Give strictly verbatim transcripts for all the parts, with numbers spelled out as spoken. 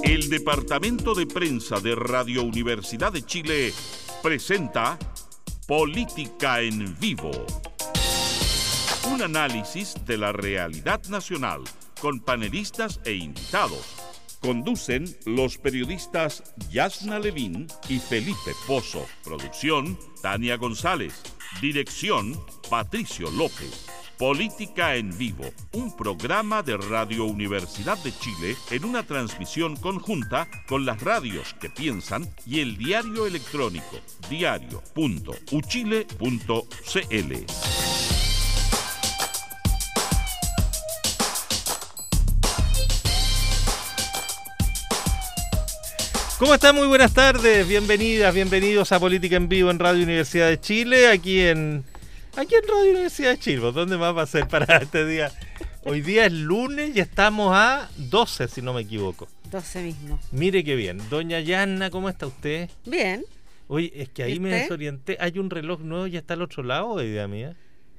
El Departamento de Prensa de Radio Universidad de Chile presenta Política en Vivo. Un análisis de la realidad nacional con panelistas e invitados. Conducen los periodistas Yasna Levín y Felipe Pozo. Producción, Tania González. Dirección, Patricio López. Política en Vivo, un programa de Radio Universidad de Chile en una transmisión conjunta con las radios que piensan y el diario electrónico diario punto u chile punto c l. ¿Cómo están? Muy buenas tardes, bienvenidas, bienvenidos a Política en Vivo en Radio Universidad de Chile, aquí en... Aquí en Radio Universidad de Chile. ¿Dónde más va a ser para este día? Hoy día es lunes y estamos a doce, si no me equivoco. doce mismo. Mire qué bien. Doña Yanna, ¿cómo está usted? Bien. Oye, es que ahí me desorienté. ¿Hay un reloj nuevo y está al otro lado, idea mía?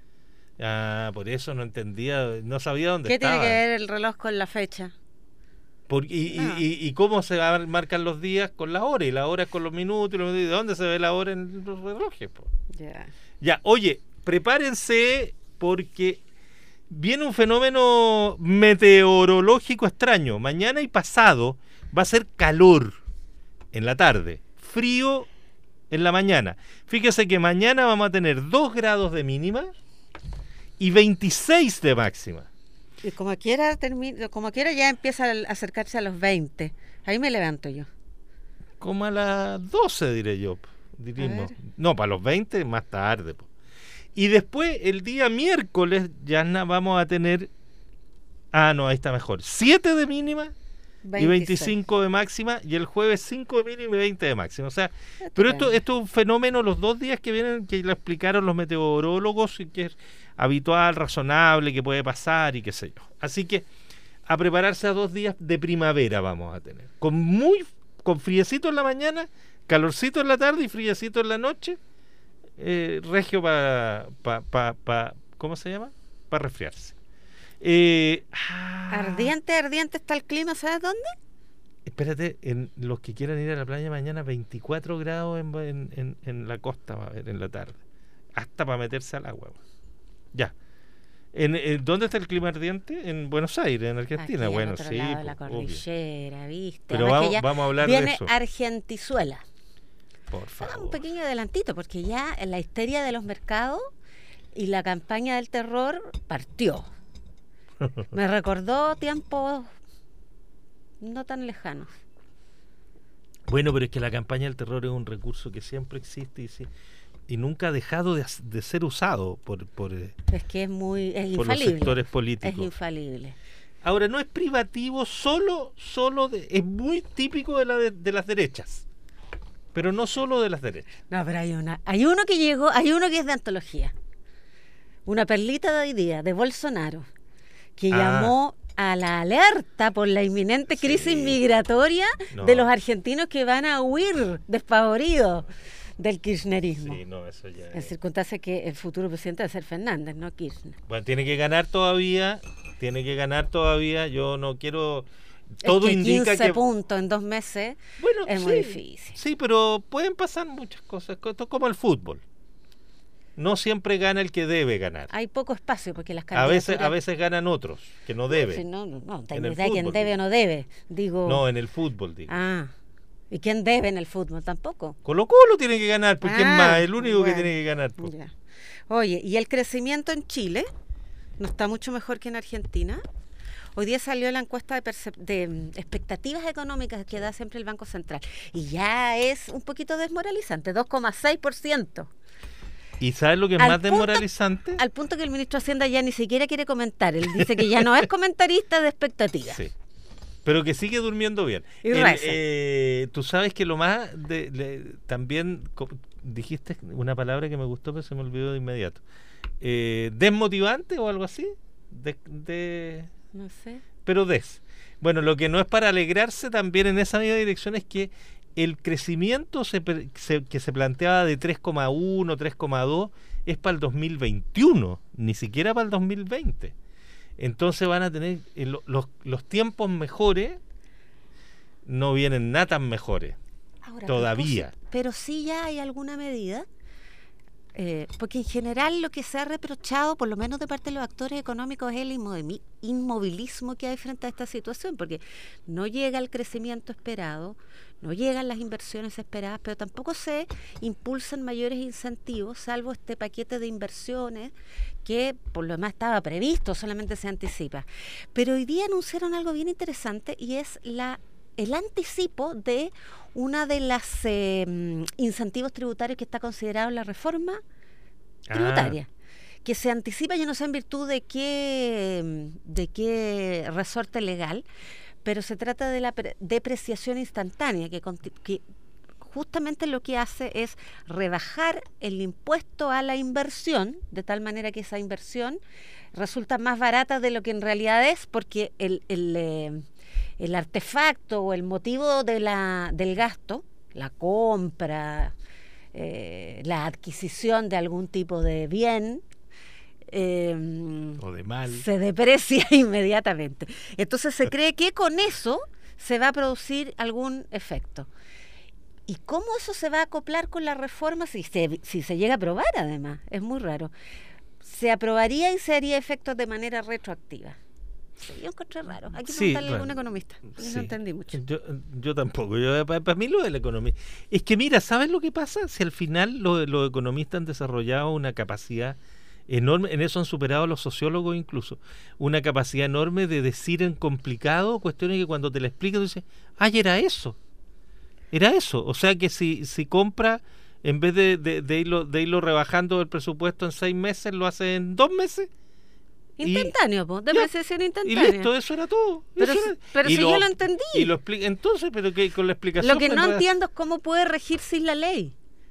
Ah, por eso no entendía, no sabía dónde ¿Qué estaba. ¿Qué tiene que ver el reloj con la fecha? Por, y, Ah. y, y, ¿Y cómo se marcan los días con las horas? Y las horas con los minutos. Y los minutos. ¿De dónde se ve la hora en los relojes? Po? Ya. Ya, oye, prepárense porque viene un fenómeno meteorológico extraño. Mañana y pasado va a ser calor en la tarde, frío en la mañana. Fíjese que mañana vamos a tener dos grados de mínima y veintiséis de máxima. Y como quiera, termina, como quiera ya empieza a acercarse a los veinte. Ahí me levanto yo. Como a las doce, diré yo. Diríamos. No, para los veinte más tarde. Po. Y después, el día miércoles, ya vamos a tener... Ah, no, ahí está mejor. siete de mínima veintiséis. Y veinticinco de máxima. Y el jueves cinco de mínima y veinte de máxima. O sea, esto pero esto, esto es un fenómeno, los dos días que vienen, que lo explicaron los meteorólogos, y que es habitual, razonable, que puede pasar y qué sé yo. Así que a prepararse a dos días de primavera vamos a tener. Con muy con friecito en la mañana, calorcito en la tarde y friecito en la noche. Eh, regio para pa, pa, pa, ¿cómo se llama? Para resfriarse. Eh, ah, ardiente, ardiente está el clima, ¿sabes dónde? Espérate, en los que quieran ir a la playa mañana, veinticuatro grados en, en, en, en la costa va a haber en la tarde, hasta para meterse al agua. Ya. ¿En, en, ¿Dónde está el clima ardiente? En Buenos Aires, en Argentina. Aquí, bueno, otro sí. lado de la pues, cordillera, obvio. ¿Viste? Pero vamos, vamos, vamos a hablar viene de eso. Argentizuela. Por favor. Un pequeño adelantito, porque ya en la histeria de los mercados y la campaña del terror partió. Me recordó tiempos no tan lejanos. Bueno, pero es que la campaña del terror es un recurso que siempre existe y, sí, y nunca ha dejado de, de ser usado por, por, es que es muy es por los sectores políticos. Es infalible. Ahora, no es privativo solo, solo de, es muy típico de, la de, de las derechas. Pero no solo de las derechas. No, pero hay una, hay uno que llegó, hay uno que es de antología. Una perlita de hoy día, de Bolsonaro, que ah. llamó a la alerta por la inminente crisis sí. migratoria no. de los argentinos que van a huir despavoridos del kirchnerismo. Sí, no, eso ya en circunstancia que el futuro presidente va a ser Fernández, no Kirchner. Bueno, tiene que ganar todavía, tiene que ganar todavía, yo no quiero... Todo es que indica quince que puntos en dos meses bueno, es muy sí, difícil. Sí, pero pueden pasar muchas cosas, como el fútbol. No siempre gana el que debe ganar. Hay poco espacio porque las candidaturas... A veces, a veces ganan otros que no deben. No, no, no, tengo idea quién debe o no debe. Digo... No, en el fútbol, digo. Ah, ¿y quién debe en el fútbol? Tampoco. Colo Colo tiene que ganar, porque ah, es más, el único bueno, que tiene que ganar. Pues. Ya. Oye, ¿y el crecimiento en Chile no está mucho mejor que en Argentina? Hoy día salió la encuesta de, percep- de expectativas económicas que da siempre el Banco Central y ya es un poquito desmoralizante, dos coma seis por ciento. ¿Y sabes lo que es al más punto, desmoralizante? Al punto que el ministro de Hacienda ya ni siquiera quiere comentar. Él dice que ya no es comentarista de expectativas. Sí. Pero que sigue durmiendo bien. Y el, reza. Eh, Tú sabes que lo más... De, de, también co- dijiste una palabra que me gustó, pero se me olvidó de inmediato. Eh, ¿Desmotivante o algo así? De... de... No sé. Pero des. Bueno, lo que no es para alegrarse también en esa misma dirección es que el crecimiento se, se, que se planteaba de tres coma uno, tres coma dos es para el dos mil veintiuno, ni siquiera para el dos mil veinte. Entonces van a tener eh, los, los tiempos mejores no vienen nada tan mejores. Ahora, todavía. Pero, pero sí ya hay alguna medida, eh, porque en general lo que se ha reprochado, por lo menos de parte de los actores económicos, es el inmovi- inmovilismo que hay frente a esta situación, porque no llega el crecimiento esperado, no llegan las inversiones esperadas, pero tampoco se impulsan mayores incentivos, salvo este paquete de inversiones que por lo demás estaba previsto, solamente se anticipa. Pero hoy día anunciaron algo bien interesante y es la el anticipo de una de las eh, incentivos tributarios que está considerado en la reforma tributaria, ah. que se anticipa, yo no sé en virtud de qué, de qué resorte legal, pero se trata de la pre- depreciación instantánea, que, que justamente lo que hace es rebajar el impuesto a la inversión, de tal manera que esa inversión resulta más barata de lo que en realidad es, porque el... el eh, el artefacto o el motivo de la, del gasto, la compra, eh, la adquisición de algún tipo de bien, eh, o de mal, se deprecia inmediatamente. Entonces se cree que con eso se va a producir algún efecto. ¿Y cómo eso se va a acoplar con la reforma si se, si se llega a aprobar además? Es muy raro. Se aprobaría y se haría efectos de manera retroactiva. Sí, yo encontré raro. Hay que sí, preguntarle a bueno, algún economista. Yo sí. no entendí mucho. Yo, yo tampoco. Yo, para, para mí lo de la economía. Es que mira, ¿sabes lo que pasa? Si al final los, los economistas han desarrollado una capacidad enorme, en eso han superado a los sociólogos incluso, una capacidad enorme de decir en complicado cuestiones que cuando te la explican dices, ay, era eso. Era eso. O sea que si, si compra, en vez de, de, de, irlo, de irlo rebajando el presupuesto en seis meses, lo hace en dos meses. Instantáneo, pues, depreciación instantánea. Y listo, eso era todo. Pero, eso si, era. pero si lo, yo lo entendí. Y lo explica, entonces, pero que con la explicación. Lo que no entiendo es cómo puede regir sin la ley.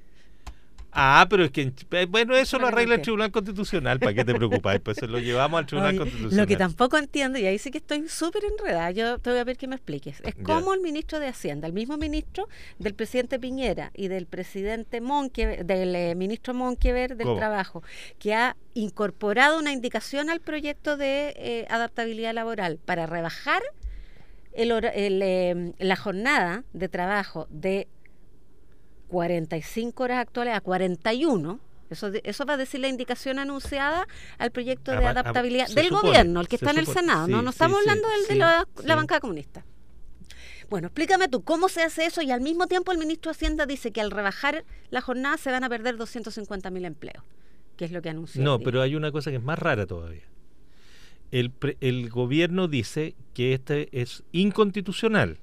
Ah, pero es que, bueno, eso lo arregla el Tribunal Constitucional, ¿para qué te preocupas? Pues se lo llevamos al Tribunal Oye, Constitucional. Lo que tampoco entiendo, y ahí sí que estoy súper enredada, yo te voy a pedir que me expliques, es cómo el ministro de Hacienda, el mismo ministro del presidente Piñera y del presidente Monkever, del eh, ministro Monkever del ¿Cómo? Trabajo, que ha incorporado una indicación al proyecto de eh, adaptabilidad laboral para rebajar el, el, eh, la jornada de trabajo de cuarenta y cinco horas actuales a cuarenta y uno. Eso, eso va a decir la indicación anunciada al proyecto de a, adaptabilidad a, del supone, gobierno, el que está supone, en el Senado. sí, no no sí, estamos sí, hablando del sí, de la, sí. la bancada comunista. Bueno, explícame tú, ¿cómo se hace eso? Y al mismo tiempo el ministro de Hacienda dice que al rebajar la jornada se van a perder doscientos cincuenta mil empleos, que es lo que anunció. No, pero hay una cosa que es más rara todavía. El, pre, el gobierno dice que este es inconstitucional.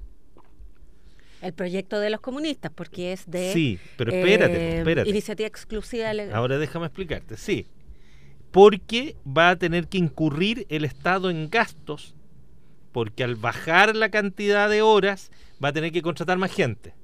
El proyecto de los comunistas, porque es de... Sí, pero espérate, eh, espérate. Iniciativa exclusiva legal. Ahora déjame explicarte, sí. Porque va a tener que incurrir el Estado en gastos, porque al bajar la cantidad de horas va a tener que contratar más gente.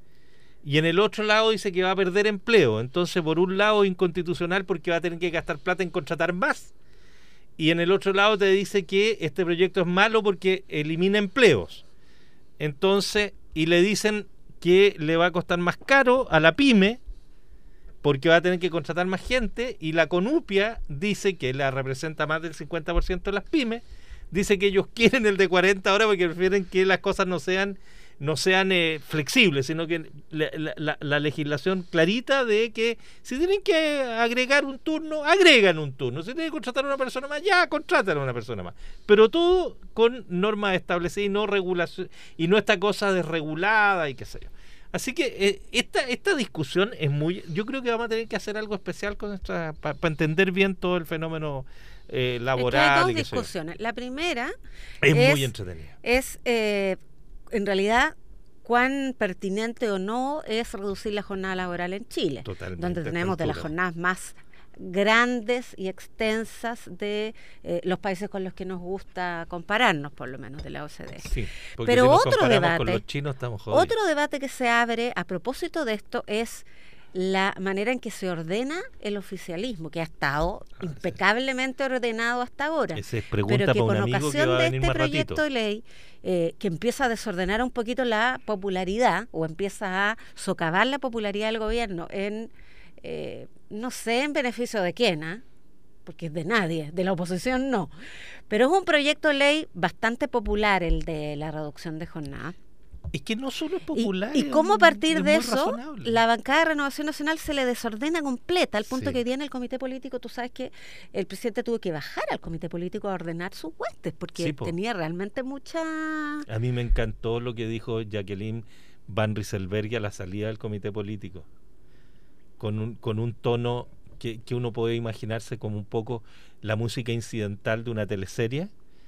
Y en el otro lado dice que va a perder empleo. Entonces, por un lado, inconstitucional porque va a tener que gastar plata en contratar más. Y en el otro lado te dice que este proyecto es malo porque elimina empleos. Entonces... y le dicen que le va a costar más caro a la pyme porque va a tener que contratar más gente, y la Conupia dice que la representa más del cincuenta por ciento de las pymes, dice que ellos quieren el de cuarenta horas porque prefieren que las cosas no sean no sean eh, flexibles, sino que la, la, la legislación clarita de que si tienen que agregar un turno, agregan un turno, si tienen que contratar a una persona más, ya contratan a una persona más, pero todo con normas establecidas y no regulación, y no esta cosa desregulada y qué sé yo. Así que eh, esta esta discusión es muy, yo creo que vamos a tener que hacer algo especial con nuestra para pa entender bien todo el fenómeno eh, laboral. Es que hay dos y discusiones. La primera es, es muy entretenida. Es eh, en realidad cuán pertinente o no es reducir la jornada laboral en Chile, Totalmente, donde tenemos de las jornadas más grandes y extensas de eh, los países con los que nos gusta compararnos, por lo menos de la O C D E. Sí, porque pero si nos otro comparamos debate, con los chinos, estamos jodidos. otro debate que se abre a propósito de esto es la manera en que se ordena el oficialismo, que ha estado ah, impecablemente sí. ordenado hasta ahora, Esa es pregunta pero que para con un amigo ocasión que va a de venir este más proyecto ratito. de ley eh, que empieza a desordenar un poquito la popularidad o empieza a socavar la popularidad del gobierno en, eh, no sé en beneficio de quién, ¿eh? porque es de nadie, de la oposición no, pero es un proyecto de ley bastante popular el de la reducción de jornada, Es que no solo es popular. ¿Y, y cómo a partir de eso razonable. la bancada de Renovación Nacional se le desordena completa, al punto Sí. que hoy día en el comité político, tú sabes que el presidente tuvo que bajar al comité político a ordenar sus huestes, porque Sí, po. tenía realmente mucha... A mí me encantó lo que dijo Jacqueline Van Rieselberghe a la salida del comité político, con un, con un tono que, que uno puede imaginarse como un poco la música incidental de una teleserie,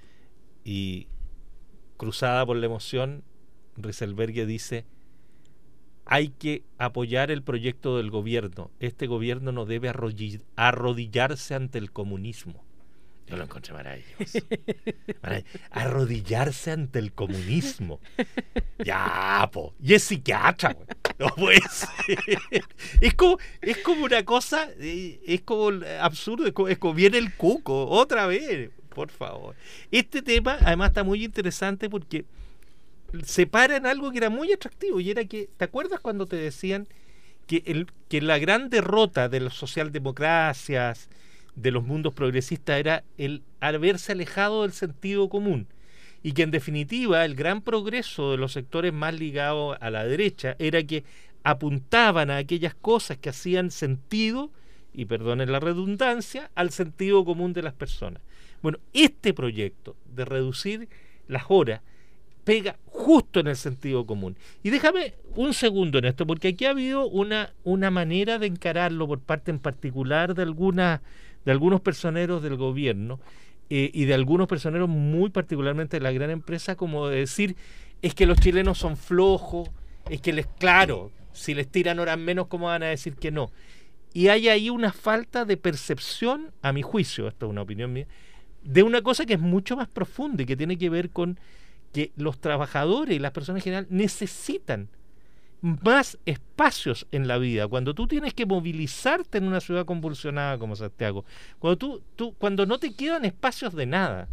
y cruzada por la emoción, Rieselberghe dice: hay que apoyar el proyecto del gobierno, este gobierno no debe arrodillar, arrodillarse ante el comunismo. Yo lo encontré maravilloso. Marav- Arrodillarse ante el comunismo. Ya, po. Y es psiquiatra, güey. No puede ser. Es como, es como una cosa, eh, es como absurdo, es como, es como viene el cuco, otra vez, por favor. Este tema, además, está muy interesante porque separa en algo que era muy atractivo, y era que, ¿te acuerdas cuando te decían que, el, que la gran derrota de las socialdemocracias, de los mundos progresistas, era el haberse alejado del sentido común, y que en definitiva el gran progreso de los sectores más ligados a la derecha era que apuntaban a aquellas cosas que hacían sentido, y perdonen la redundancia, al sentido común de las personas? Bueno, este proyecto de reducir las horas pega justo en el sentido común. Y déjame un segundo en esto, porque aquí ha habido una, una manera de encararlo por parte en particular de algunas de algunos personeros del gobierno, eh, y de algunos personeros muy particularmente de la gran empresa, como de decir, es que los chilenos son flojos, es que les, claro, si les tiran horas menos, ¿cómo van a decir que no? Y hay ahí una falta de percepción, a mi juicio, esto es una opinión mía, de una cosa que es mucho más profunda y que tiene que ver con que los trabajadores y las personas en general necesitan más espacios en la vida. Cuando tú tienes que movilizarte en una ciudad convulsionada como Santiago, cuando tú, tú, cuando no te quedan espacios de nada,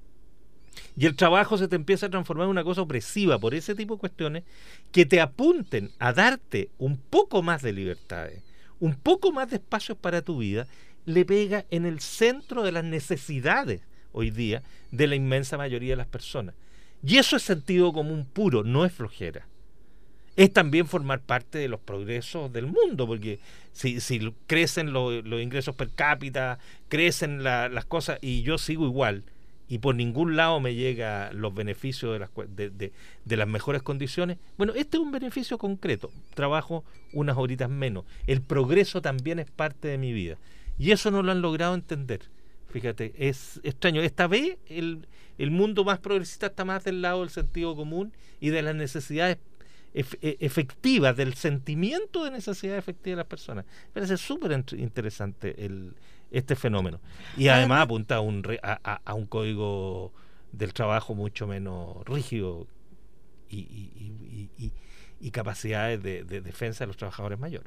y el trabajo se te empieza a transformar en una cosa opresiva por ese tipo de cuestiones, que te apunten a darte un poco más de libertades, un poco más de espacios para tu vida, le pega en el centro de las necesidades hoy día de la inmensa mayoría de las personas. Y eso es sentido común puro, no es flojera. Es también formar parte de los progresos del mundo, porque si, si crecen los, los ingresos per cápita, crecen la, las cosas, y yo sigo igual, y por ningún lado me llega los beneficios de las, de, de, de las mejores condiciones, bueno, este es un beneficio concreto. Trabajo unas horitas menos. El progreso también es parte de mi vida. Y eso no lo han logrado entender. Fíjate, es extraño. Esta vez el, el mundo más progresista está más del lado del sentido común y de las necesidades ef, efectivas, del sentimiento de necesidad efectiva de las personas. Me parece súper interesante el, este fenómeno. Y además apunta a un, a, a, a un código del trabajo mucho menos rígido y, y, y, y, y capacidades de, de defensa de los trabajadores mayores.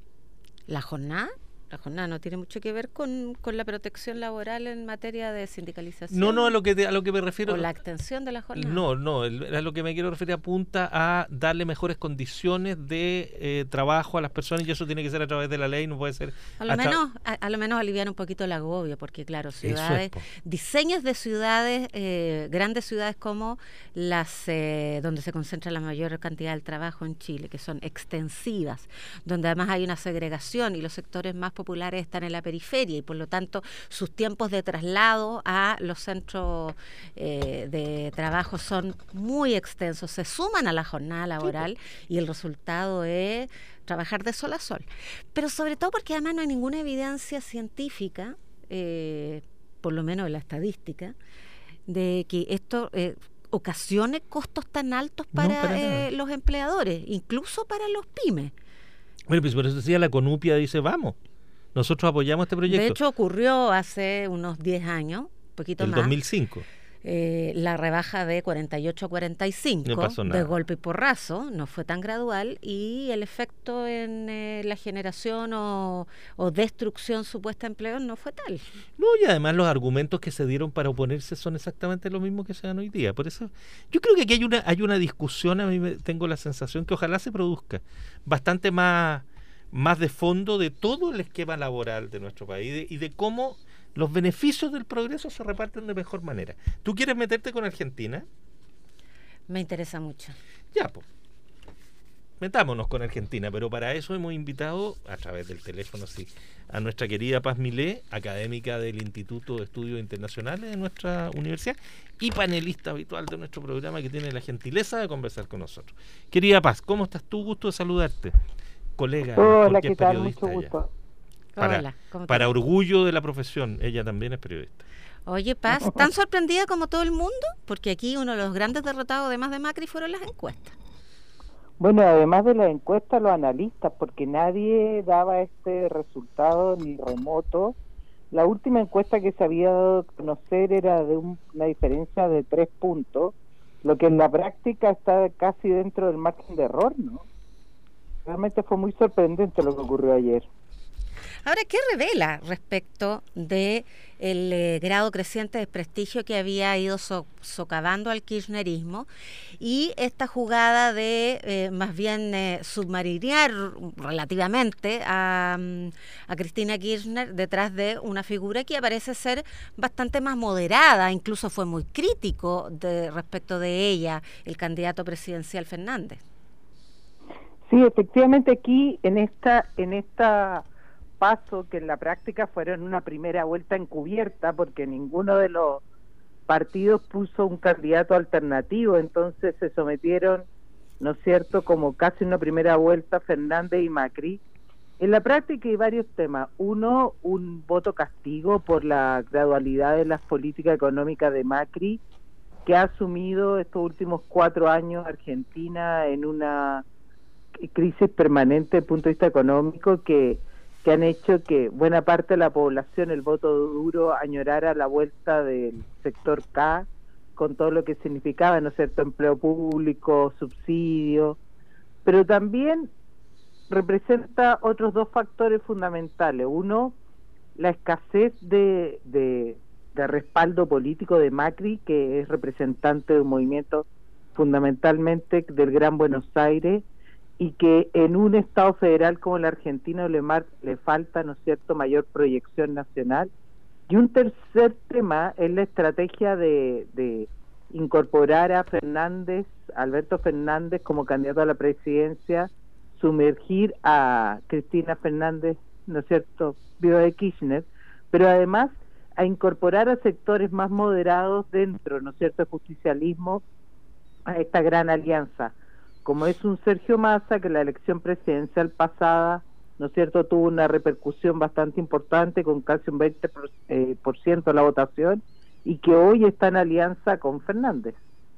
¿La jornada? La jornada no tiene mucho que ver con, con la protección laboral en materia de sindicalización. No, no, a lo que te, a lo que me refiero. O la extensión de la jornada. No, no, el, a lo que me quiero referir apunta a darle mejores condiciones de eh, trabajo a las personas, y eso tiene que ser a través de la ley, no puede ser. A lo menos, a, a lo menos aliviar un poquito el agobio, porque claro, ciudades, es, diseños de ciudades, eh, grandes ciudades como las eh, donde se concentra la mayor cantidad del trabajo en Chile, que son extensivas, donde además hay una segregación y los sectores más populares están en la periferia, y por lo tanto sus tiempos de traslado a los centros eh, de trabajo son muy extensos, se suman a la jornada laboral, y el resultado es trabajar de sol a sol. Pero sobre todo porque además no hay ninguna evidencia científica, eh, por lo menos en la estadística, de que esto eh, ocasione costos tan altos para, no, para eh, los empleadores, incluso para los pymes. Bueno, pues por eso decía, la CONUPIA dice, vamos, nosotros apoyamos este proyecto. De hecho, ocurrió hace unos diez años, un poquito el más. dos mil cinco. Eh, la rebaja de cuarenta y ocho a cuarenta y cinco, no de golpe y porrazo, no fue tan gradual, y el efecto en eh, la generación o, o destrucción supuesta de empleo no fue tal. No, y además los argumentos que se dieron para oponerse son exactamente los mismos que se dan hoy día. Por eso yo creo que aquí hay una, hay una discusión, a mí me, tengo la sensación que ojalá se produzca, bastante más, más de fondo de todo el esquema laboral de nuestro país, y de, y de cómo los beneficios del progreso se reparten de mejor manera. ¿Tú quieres meterte con Argentina? Me interesa mucho. Ya, pues. Metámonos con Argentina, pero para eso hemos invitado, a través del teléfono, sí, a nuestra querida Paz Milé, académica del Instituto de Estudios Internacionales de nuestra universidad y panelista habitual de nuestro programa, que tiene la gentileza de conversar con nosotros. Querida Paz, ¿cómo estás tú? Gusto de saludarte. Colega, hola, ¿qué es tal? Mucho gusto. Para, Hola, ¿cómo para estás? orgullo de la profesión, ella también es periodista. Oye, Paz, ¿tan sorprendida como todo el mundo? Porque aquí uno de los grandes derrotados, además de Macri, fueron las encuestas. Bueno, además de las encuestas, los analistas, porque nadie daba este resultado ni remoto. La última encuesta que se había dado a conocer era de un, una diferencia de tres puntos, lo que en la práctica está casi dentro del margen de error, ¿no? Realmente fue muy sorprendente lo que ocurrió ayer. Ahora, ¿qué revela respecto de el eh, grado creciente de prestigio que había ido so, socavando al kirchnerismo y esta jugada de eh, más bien eh, submarinear relativamente a, a Cristina Kirchner detrás de una figura que parece ser bastante más moderada, incluso fue muy crítico de, respecto de ella, el candidato presidencial Fernández? Sí, efectivamente aquí en esta en esta paso que en la práctica fueron una primera vuelta encubierta porque ninguno de los partidos puso un candidato alternativo, entonces se sometieron, ¿no es cierto?, como casi una primera vuelta Fernández y Macri. En la práctica hay varios temas. Uno, un voto castigo por la gradualidad de las políticas económicas de Macri, que ha asumido estos últimos cuatro años Argentina en una crisis permanente desde el punto de vista económico que que han hecho que buena parte de la población, el voto duro, añorara la vuelta del sector K, con todo lo que significaba, ¿no es cierto?, empleo público, subsidio, pero también representa otros dos factores fundamentales. Uno, la escasez de, de, de respaldo político de Macri, que es representante de un movimiento fundamentalmente del Gran Buenos Aires, y que en un Estado federal como la Argentina le, mar, le falta, ¿no es cierto?, mayor proyección nacional. Y un tercer tema es la estrategia de, de incorporar a Fernández, Alberto Fernández como candidato a la presidencia, sumergir a Cristina Fernández, ¿no es cierto?, viuda de Kirchner, pero además a incorporar a sectores más moderados dentro, ¿no es cierto?, del justicialismo, a esta gran alianza. Como es un Sergio Massa, que la elección presidencial pasada, ¿no es cierto?, tuvo una repercusión bastante importante, con casi un veinte por ciento eh, por ciento de la votación, y que hoy está en alianza con Fernández.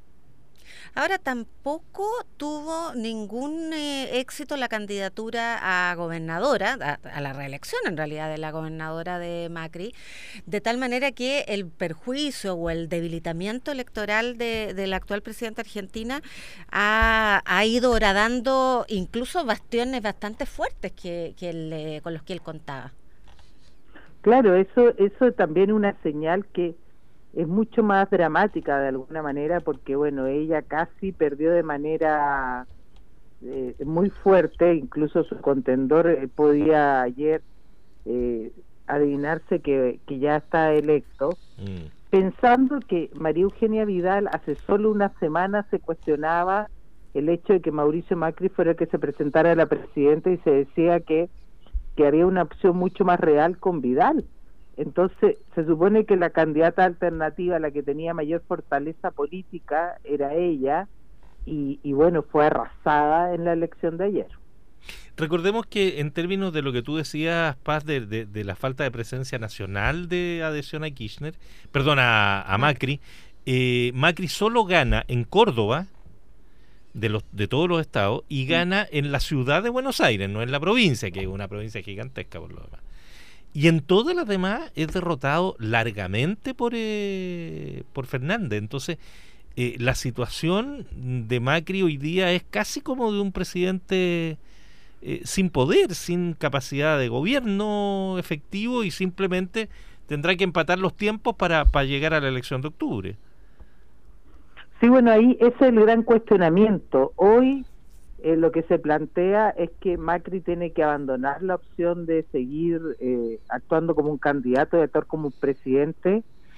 Ahora, tampoco tuvo ningún eh, éxito la candidatura a gobernadora, a, a la reelección en realidad de la gobernadora de Macri, de tal manera que el perjuicio o el debilitamiento electoral de, de la actual presidenta argentina ha, ha ido horadando incluso bastiones bastante fuertes que, que él, eh, con los que él contaba. Claro, eso, eso también es una señal que es mucho más dramática de alguna manera, porque bueno, ella casi perdió de manera eh, muy fuerte, incluso su contendor eh, podía ayer eh, adivinarse que, que ya está electo, mm. pensando que María Eugenia Vidal hace solo una semana se cuestionaba el hecho de que Mauricio Macri fuera el que se presentara a la presidenta y se decía que, que había una opción mucho más real con Vidal. Entonces, se supone que la candidata alternativa, la que tenía mayor fortaleza política, era ella, y, y bueno, fue arrasada en la elección de ayer. Recordemos que en términos de lo que tú decías, Paz, de, de, de la falta de presencia nacional de adhesión a Kirchner, perdón, a, a Macri, eh, Macri solo gana en Córdoba, de los de todos los estados, y gana en la ciudad de Buenos Aires, no en la provincia, que es una provincia gigantesca por lo demás. Y en todas las demás es derrotado largamente por eh, por Fernández. Entonces, eh, la situación de Macri hoy día es casi como de un presidente eh, sin poder, sin capacidad de gobierno efectivo, y simplemente tendrá que empatar los tiempos para, para llegar a la elección de octubre. Sí, bueno, ahí ese es el gran cuestionamiento. Hoy Eh, lo que se plantea es que Macri tiene que abandonar la opción de seguir eh, actuando como un candidato y actuar como un presidente,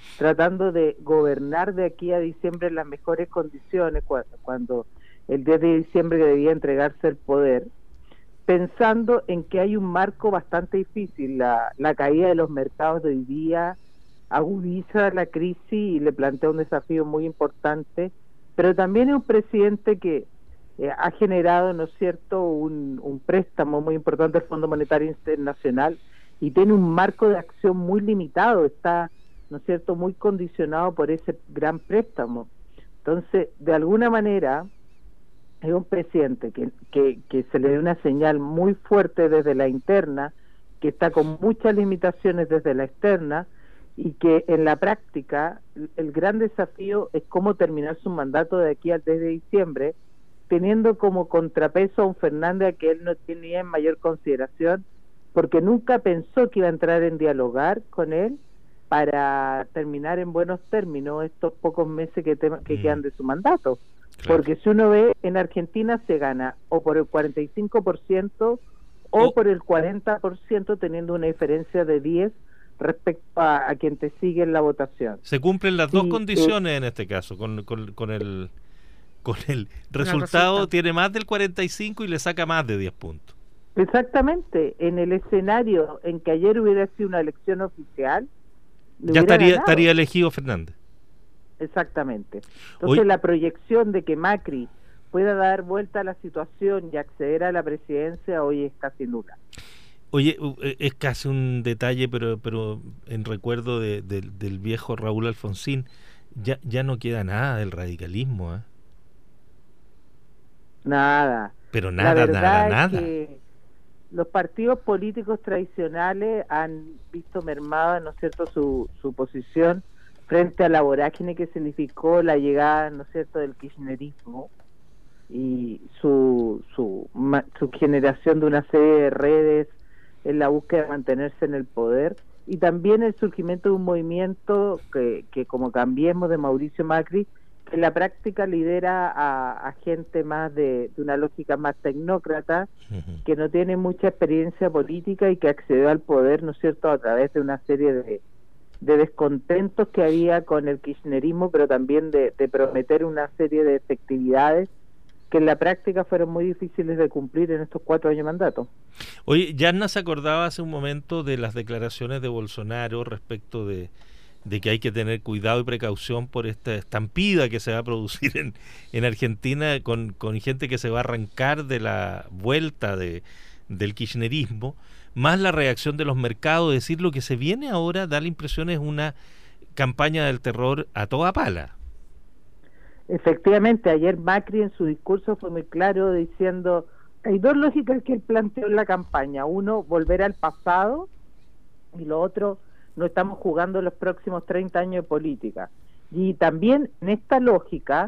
tratando de gobernar de aquí a diciembre en las mejores condiciones, cuando, cuando el diez de diciembre debía entregarse el poder, pensando en que hay un marco bastante difícil. La, la caída de los mercados de hoy día agudiza la crisis y le plantea un desafío muy importante, pero también es un presidente que eh, ha generado, ¿no es cierto?, un, un préstamo muy importante del Fondo Monetario Internacional y tiene un marco de acción muy limitado, está, ¿no es cierto?, muy condicionado por ese gran préstamo. Entonces, de alguna manera, es un presidente que, que, que se le dé una señal muy fuerte desde la interna, que está con muchas limitaciones desde la externa, y que en la práctica el gran desafío es cómo terminar su mandato de aquí al diez de diciembre, teniendo como contrapeso a un Fernández a que él no tenía en mayor consideración, porque nunca pensó que iba a entrar en dialogar con él para terminar en buenos términos estos pocos meses que, te, que mm. quedan de su mandato. Claro. Porque si uno ve, en Argentina se gana o por el cuarenta y cinco por ciento o oh. por el cuarenta por ciento, teniendo una diferencia de diez respecto a, a quien te sigue en la votación. Se cumplen las sí, dos condiciones eh, en este caso, con, con, con el con el resultado tiene más del cuarenta y cinco y le saca más de diez puntos. Exactamente, en el escenario en que ayer hubiera sido una elección oficial, ya estaría, estaría elegido Fernández. Exactamente. Entonces Hoy... la proyección de que Macri pueda dar vuelta a la situación y acceder a la presidencia hoy es casi nula. Oye, es casi un detalle, pero pero en recuerdo de, de, del viejo Raúl Alfonsín, ya ya no queda nada del radicalismo, ¿eh? Nada. Pero nada, nada, nada. Que los partidos políticos tradicionales han visto mermada, ¿no es cierto?, su, su posición frente a la vorágine que significó la llegada, ¿no es cierto?, del kirchnerismo y su, su, su generación de una serie de redes en la búsqueda de mantenerse en el poder, y también el surgimiento de un movimiento que, que como Cambiemos de Mauricio Macri, que en la práctica lidera a, a gente más de, de una lógica más tecnócrata, uh-huh. que no tiene mucha experiencia política y que accedió al poder, ¿no es cierto?, a través de una serie de, de descontentos que había con el kirchnerismo, pero también de, de prometer una serie de efectividades que en la práctica fueron muy difíciles de cumplir en estos cuatro años de mandato. Oye, Yarna se acordaba hace un momento de las declaraciones de Bolsonaro respecto de, de que hay que tener cuidado y precaución por esta estampida que se va a producir en, en Argentina con, con gente que se va a arrancar de la vuelta de, del kirchnerismo, más la reacción de los mercados. Es decir, lo que se viene ahora da la impresión es una campaña del terror a toda pala. Efectivamente, ayer Macri en su discurso fue muy claro diciendo, hay dos lógicas que él planteó en la campaña: uno, volver al pasado, y lo otro, no estamos jugando los próximos treinta años de política. Y también en esta lógica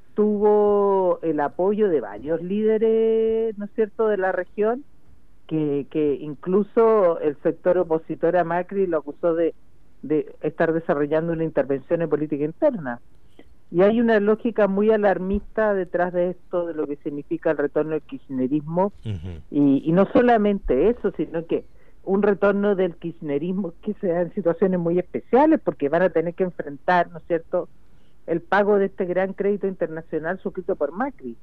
tuvo el apoyo de varios líderes, ¿no es cierto?, de la región, que, que incluso el sector opositor a Macri lo acusó de, de estar desarrollando una intervención en política interna. Y hay una lógica muy alarmista detrás de esto, de lo que significa el retorno del kirchnerismo, uh-huh. y, y no solamente eso, sino que un retorno del kirchnerismo que se da en situaciones muy especiales, porque van a tener que enfrentar, ¿no es cierto?, el pago de este gran crédito internacional suscrito por Macri.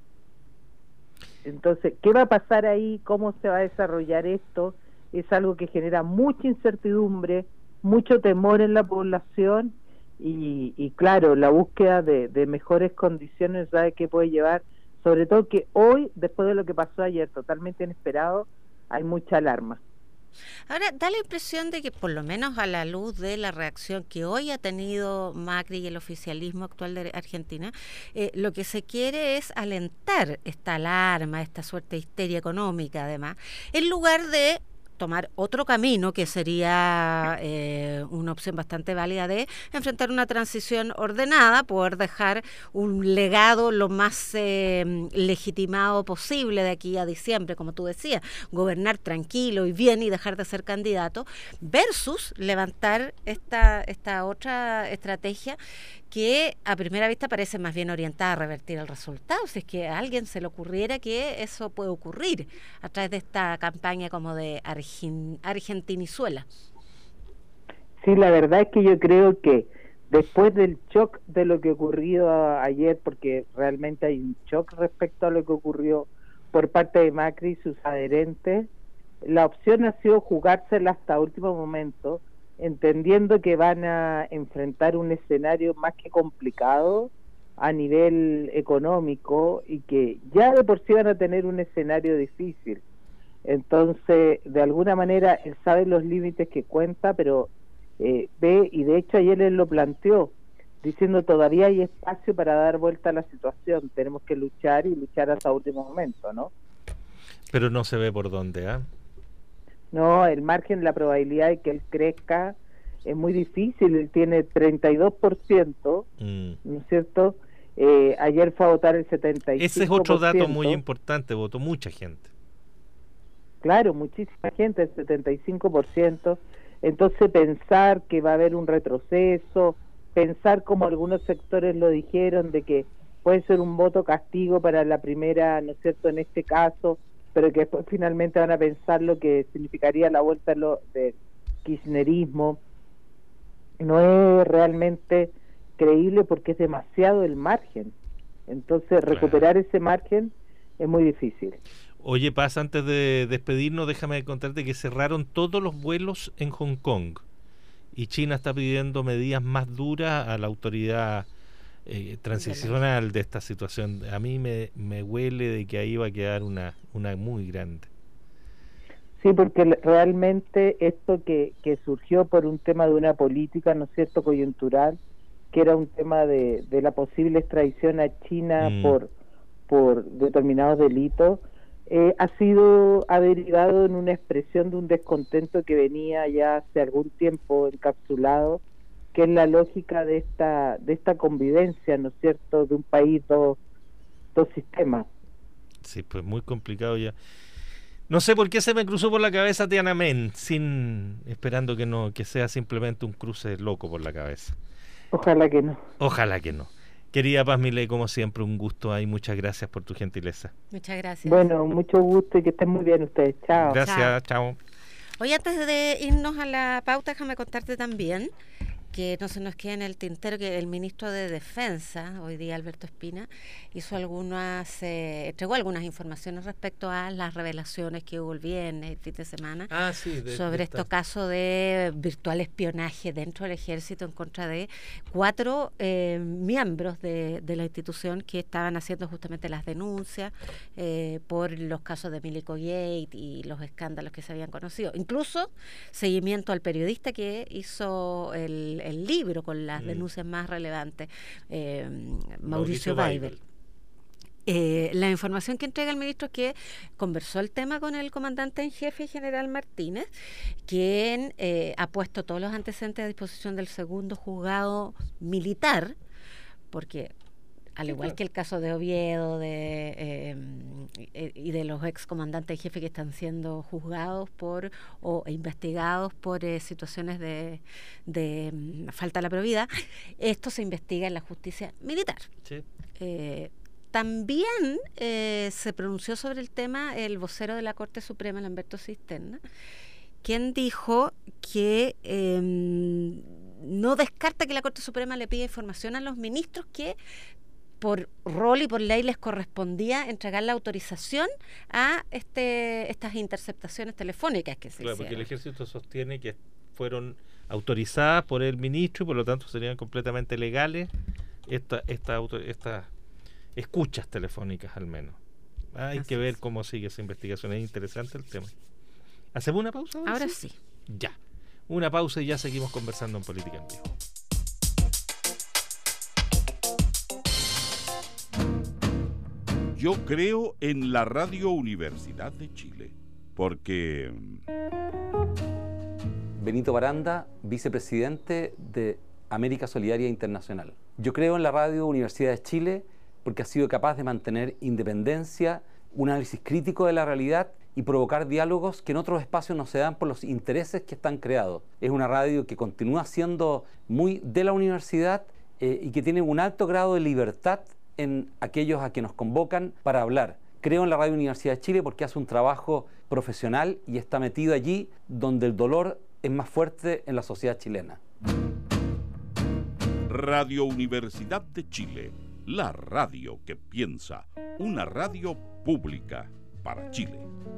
Entonces, ¿qué va a pasar ahí? ¿Cómo se va a desarrollar esto? Es algo que genera mucha incertidumbre, mucho temor en la población. Y, y claro, la búsqueda de, de mejores condiciones, ¿sabe qué puede llevar? Sobre todo que hoy, después de lo que pasó ayer, totalmente inesperado, hay mucha alarma. Ahora, da la impresión de que, por lo menos a la luz de la reacción que hoy ha tenido Macri y el oficialismo actual de Argentina, eh, lo que se quiere es alentar esta alarma, esta suerte de histeria económica, además, en lugar de tomar otro camino que sería eh, una opción bastante válida de enfrentar una transición ordenada, poder dejar un legado lo más eh, legitimado posible de aquí a diciembre, como tú decías, gobernar tranquilo y bien y dejar de ser candidato, versus levantar esta, esta otra estrategia que a primera vista parece más bien orientada a revertir el resultado, si es que a alguien se le ocurriera que eso puede ocurrir a través de esta campaña como de Argen- Argentinizuela. Sí, la verdad es que yo creo que después del shock de lo que ocurrió a, ayer, porque realmente hay un shock respecto a lo que ocurrió por parte de Macri y sus adherentes, la opción ha sido jugársela hasta último momento, entendiendo que van a enfrentar un escenario más que complicado a nivel económico y que ya de por sí van a tener un escenario difícil. Entonces, de alguna manera, él sabe los límites que cuenta, pero eh, ve, y de hecho ayer él lo planteó, diciendo todavía hay espacio para dar vuelta a la situación, tenemos que luchar y luchar hasta último momento, ¿no? Pero no se ve por dónde, ¿ah? ¿eh? No, el margen, la probabilidad de que él crezca es muy difícil, él tiene treinta y dos por ciento, mm. ¿no es cierto? Eh, ayer fue a votar el setenta y cinco por ciento. Ese es otro dato muy importante, votó mucha gente. Claro, muchísima gente, el setenta y cinco por ciento. Entonces pensar que va a haber un retroceso, pensar como algunos sectores lo dijeron, de que puede ser un voto castigo para la primera, ¿no es cierto?, en este caso, pero que después finalmente van a pensar lo que significaría la vuelta lo, del kirchnerismo, no es realmente creíble porque es demasiado el margen. Entonces recuperar claro. ese margen es muy difícil. Oye, Paz, antes de despedirnos, déjame contarte que cerraron todos los vuelos en Hong Kong y China está pidiendo medidas más duras a la autoridad eh, transicional de esta situación. A mí me, me huele de que ahí va a quedar una, una muy grande. Sí, porque realmente esto que, que surgió por un tema de una política, ¿no es cierto?, coyuntural, que era un tema de, de la posible extradición a China mm. por, por determinados delitos, eh, ha sido, ha derivado en una expresión de un descontento que venía ya hace algún tiempo encapsulado, que es la lógica de esta de esta convivencia, ¿no es cierto?, de un país, dos, dos sistemas. Sí, pues muy complicado ya. No sé por qué se me cruzó por la cabeza Tiananmen, sin esperando que no que sea simplemente un cruce loco por la cabeza. Ojalá que no. Ojalá que no. Querida Paz Milei, como siempre, un gusto ahí. Muchas gracias por tu gentileza. Muchas gracias. Bueno, mucho gusto y que estén muy bien ustedes. Chao. Gracias, chao. Oye, antes de irnos a la pauta, déjame contarte también que no se nos quede en el tintero que el ministro de Defensa, hoy día Alberto Espina, hizo algunas, eh, entregó algunas informaciones respecto a las revelaciones que hubo el viernes, el fin de semana, ah, sí, de, sobre de estos casos de virtual espionaje dentro del ejército en contra de cuatro eh, miembros de, de la institución que estaban haciendo justamente las denuncias eh, por los casos de Milico Gate y los escándalos que se habían conocido. Incluso seguimiento al periodista que hizo el el libro con las mm. denuncias más relevantes, eh, Mauricio, Mauricio Weibel. Eh, la información que entrega el ministro es que conversó el tema con el comandante en jefe, general Martínez, quien eh, ha puesto todos los antecedentes a disposición del segundo juzgado militar, porque al igual que el caso de Oviedo de, eh, y de los ex comandantes en jefe que están siendo juzgados por o investigados por eh, situaciones de, de um, falta de la probidad, esto se investiga en la justicia militar. Sí. Eh, también eh, se pronunció sobre el tema el vocero de la Corte Suprema, Lamberto Cisterna, quien dijo que eh, no descarta que la Corte Suprema le pida información a los ministros que por rol y por ley les correspondía entregar la autorización a este estas interceptaciones telefónicas que se claro, hicieron. Porque el ejército sostiene que fueron autorizadas por el ministro y por lo tanto serían completamente legales estas esta auto, esta escuchas telefónicas al menos. Hay Así que ver es. cómo sigue esa investigación, es interesante el tema. ¿Hacemos una pausa? Ahora, ahora sí? sí. Ya, una pausa y ya seguimos conversando en Política en Vivo. Yo creo en la Radio Universidad de Chile, porque... Benito Baranda, vicepresidente de América Solidaria Internacional. Yo creo en la Radio Universidad de Chile porque ha sido capaz de mantener independencia, un análisis crítico de la realidad y provocar diálogos que en otros espacios no se dan por los intereses que están creados. Es una radio que continúa siendo muy de la universidad eh, y que tiene un alto grado de libertad en aquellos a que nos convocan para hablar. Creo en la Radio Universidad de Chile porque hace un trabajo profesional y está metido allí donde el dolor es más fuerte en la sociedad chilena. Radio Universidad de Chile, la radio que piensa, una radio pública para Chile.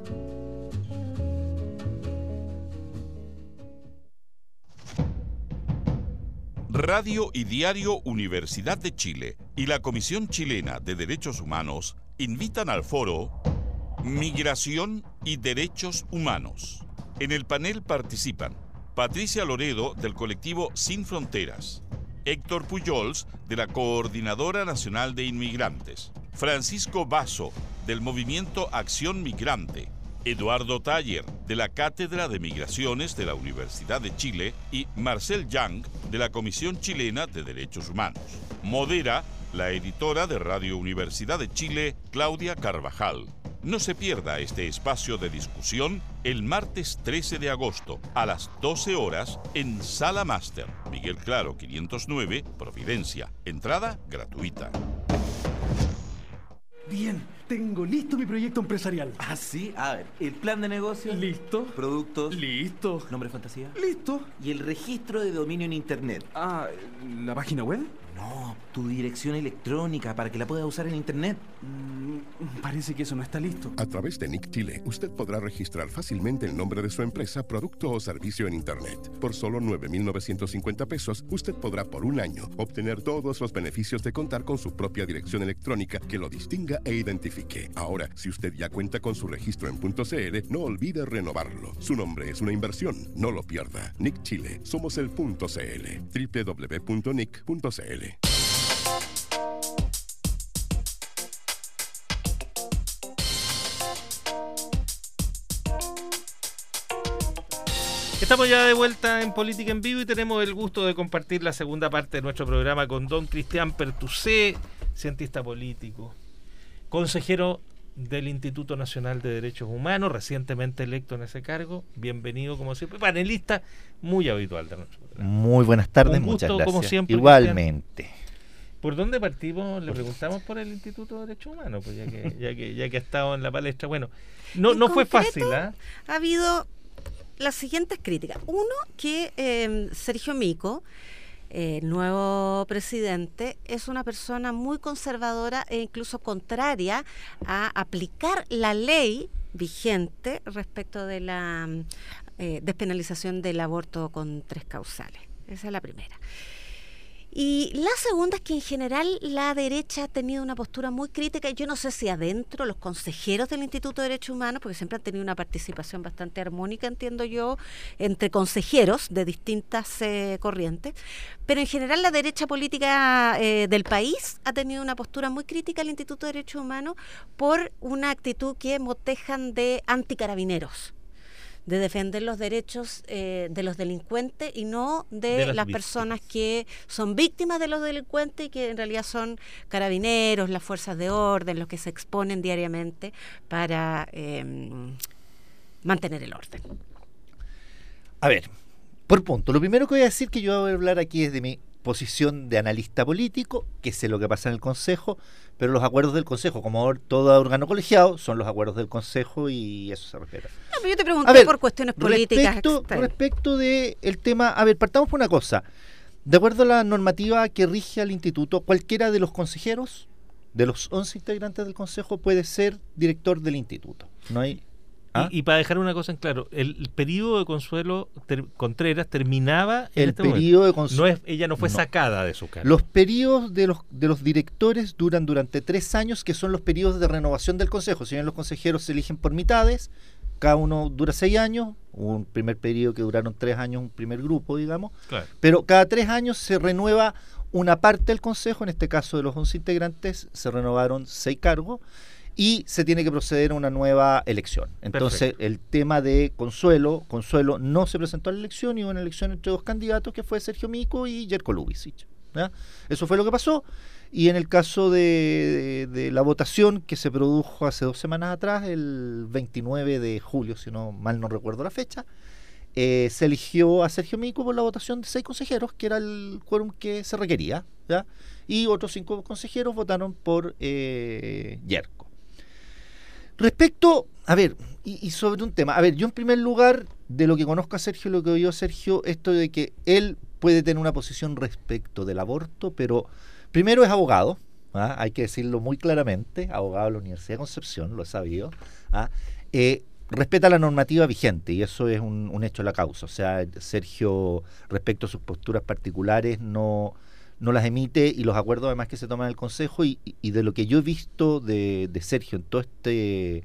Radio y Diario Universidad de Chile y la Comisión Chilena de Derechos Humanos invitan al foro Migración y Derechos Humanos. En el panel participan Patricia Loredo, del colectivo Sin Fronteras, Héctor Pujols, de la Coordinadora Nacional de Inmigrantes, Francisco Basso, del Movimiento Acción Migrante, Eduardo Taller, de la Cátedra de Migraciones de la Universidad de Chile, y Marcel Young, de la Comisión Chilena de Derechos Humanos. Modera la editora de Radio Universidad de Chile, Claudia Carvajal. No se pierda este espacio de discusión el martes trece de agosto a las doce horas en Sala Máster, Miguel Claro quinientos nueve, Providencia. Entrada gratuita. Bien, tengo listo mi proyecto empresarial. Ah, sí. A ver, el plan de negocio. Listo. Productos. Listo. Nombre fantasía. Listo. Y el registro de dominio en internet. Ah, ¿la página web? No, tu dirección electrónica para que la puedas usar en internet. Mm, parece que eso no está listo. A través de Nick Chile, usted podrá registrar fácilmente el nombre de su empresa, producto o servicio en internet. Por solo nueve mil novecientos cincuenta pesos, usted podrá por un año obtener todos los beneficios de contar con su propia dirección electrónica que lo distinga e identifique. Ahora, si usted ya cuenta con su registro en .cl, no olvide renovarlo. Su nombre es una inversión, no lo pierda. Nick Chile, somos el .cl. doble u doble u doble u punto nick punto c l. Estamos ya de vuelta en Política en Vivo y tenemos el gusto de compartir la segunda parte de nuestro programa con don Cristian Pertusé, cientista político, consejero del Instituto Nacional de Derechos Humanos, recientemente electo en ese cargo. Bienvenido, como siempre, panelista muy habitual de nuestro programa. Muy buenas tardes, Un gusto, muchas gracias. como siempre, Igualmente. ¿Por dónde partimos? Le preguntamos por el Instituto de Derechos Humanos, pues ya que, ya que, ya que ha estado en la palestra. Bueno, no, no fue fácil, ¿ah? ¿eh? Ha habido las siguientes críticas. Uno, que eh, Sergio Mico, el eh, nuevo presidente, es una persona muy conservadora e incluso contraria a aplicar la ley vigente respecto de la eh, despenalización del aborto con tres causales. Esa es la primera. Y la segunda es que en general la derecha ha tenido una postura muy crítica, y yo no sé si adentro los consejeros del Instituto de Derechos Humanos, porque siempre han tenido una participación bastante armónica, entiendo yo, entre consejeros de distintas eh, corrientes, pero en general la derecha política eh, del país ha tenido una postura muy crítica al Instituto de Derechos Humanos por una actitud que motejan de anticarabineros, de defender los derechos eh, de los delincuentes y no de, de las, las personas que son víctimas de los delincuentes y que en realidad son carabineros, las fuerzas de orden, los que se exponen diariamente para eh, mantener el orden. A ver, por punto, lo primero que voy a decir que yo voy a hablar aquí es de mi posición de analista político, que sé lo que pasa en el Consejo, pero los acuerdos del Consejo, como todo órgano colegiado, son los acuerdos del Consejo y eso se respeta. No, pero yo te pregunté ver, por cuestiones políticas. Respecto, respecto de el tema, a ver, partamos por una cosa. De acuerdo a la normativa que rige al instituto, cualquiera de los consejeros, de los once integrantes del Consejo, puede ser director del instituto. No hay... ¿Ah? Y, y para dejar una cosa en claro, el, el periodo de Consuelo ter, Contreras terminaba en el este periodo de Consuelo. No es, ella no fue no. sacada de su cargo. Los periodos de los de los directores duran durante tres años, que son los periodos de renovación del Consejo. Si bien los consejeros se eligen por mitades, cada uno dura seis años, un primer periodo que duraron tres años, un primer grupo, digamos. Claro. Pero cada tres años se renueva una parte del Consejo, en este caso de los once integrantes, se renovaron seis cargos. Y se tiene que proceder a una nueva elección. Entonces, perfecto. El tema de Consuelo, Consuelo no se presentó a la elección y hubo una elección entre dos candidatos que fue Sergio Mico y Jerko Lubicic. ¿Ya? Eso fue lo que pasó. Y en el caso de, de, de la votación que se produjo hace dos semanas atrás, el veintinueve de julio, si no mal no recuerdo la fecha, eh, se eligió a Sergio Mico por la votación de seis consejeros, que era el quórum que se requería, ¿ya? Y otros cinco consejeros votaron por eh, Jerko. Respecto, a ver, y, y sobre un tema, a ver, yo en primer lugar, de lo que conozco a Sergio, lo que oí a Sergio, esto de que él puede tener una posición respecto del aborto, pero primero es abogado, ¿ah? Hay que decirlo muy claramente, abogado de la Universidad de Concepción, lo he sabido, ¿ah? eh, respeta la normativa vigente y eso es un, un hecho de la causa. O sea, Sergio, respecto a sus posturas particulares, no, no las emite, y los acuerdos además que se toman en el Consejo, y, y de lo que yo he visto de, de Sergio en todo este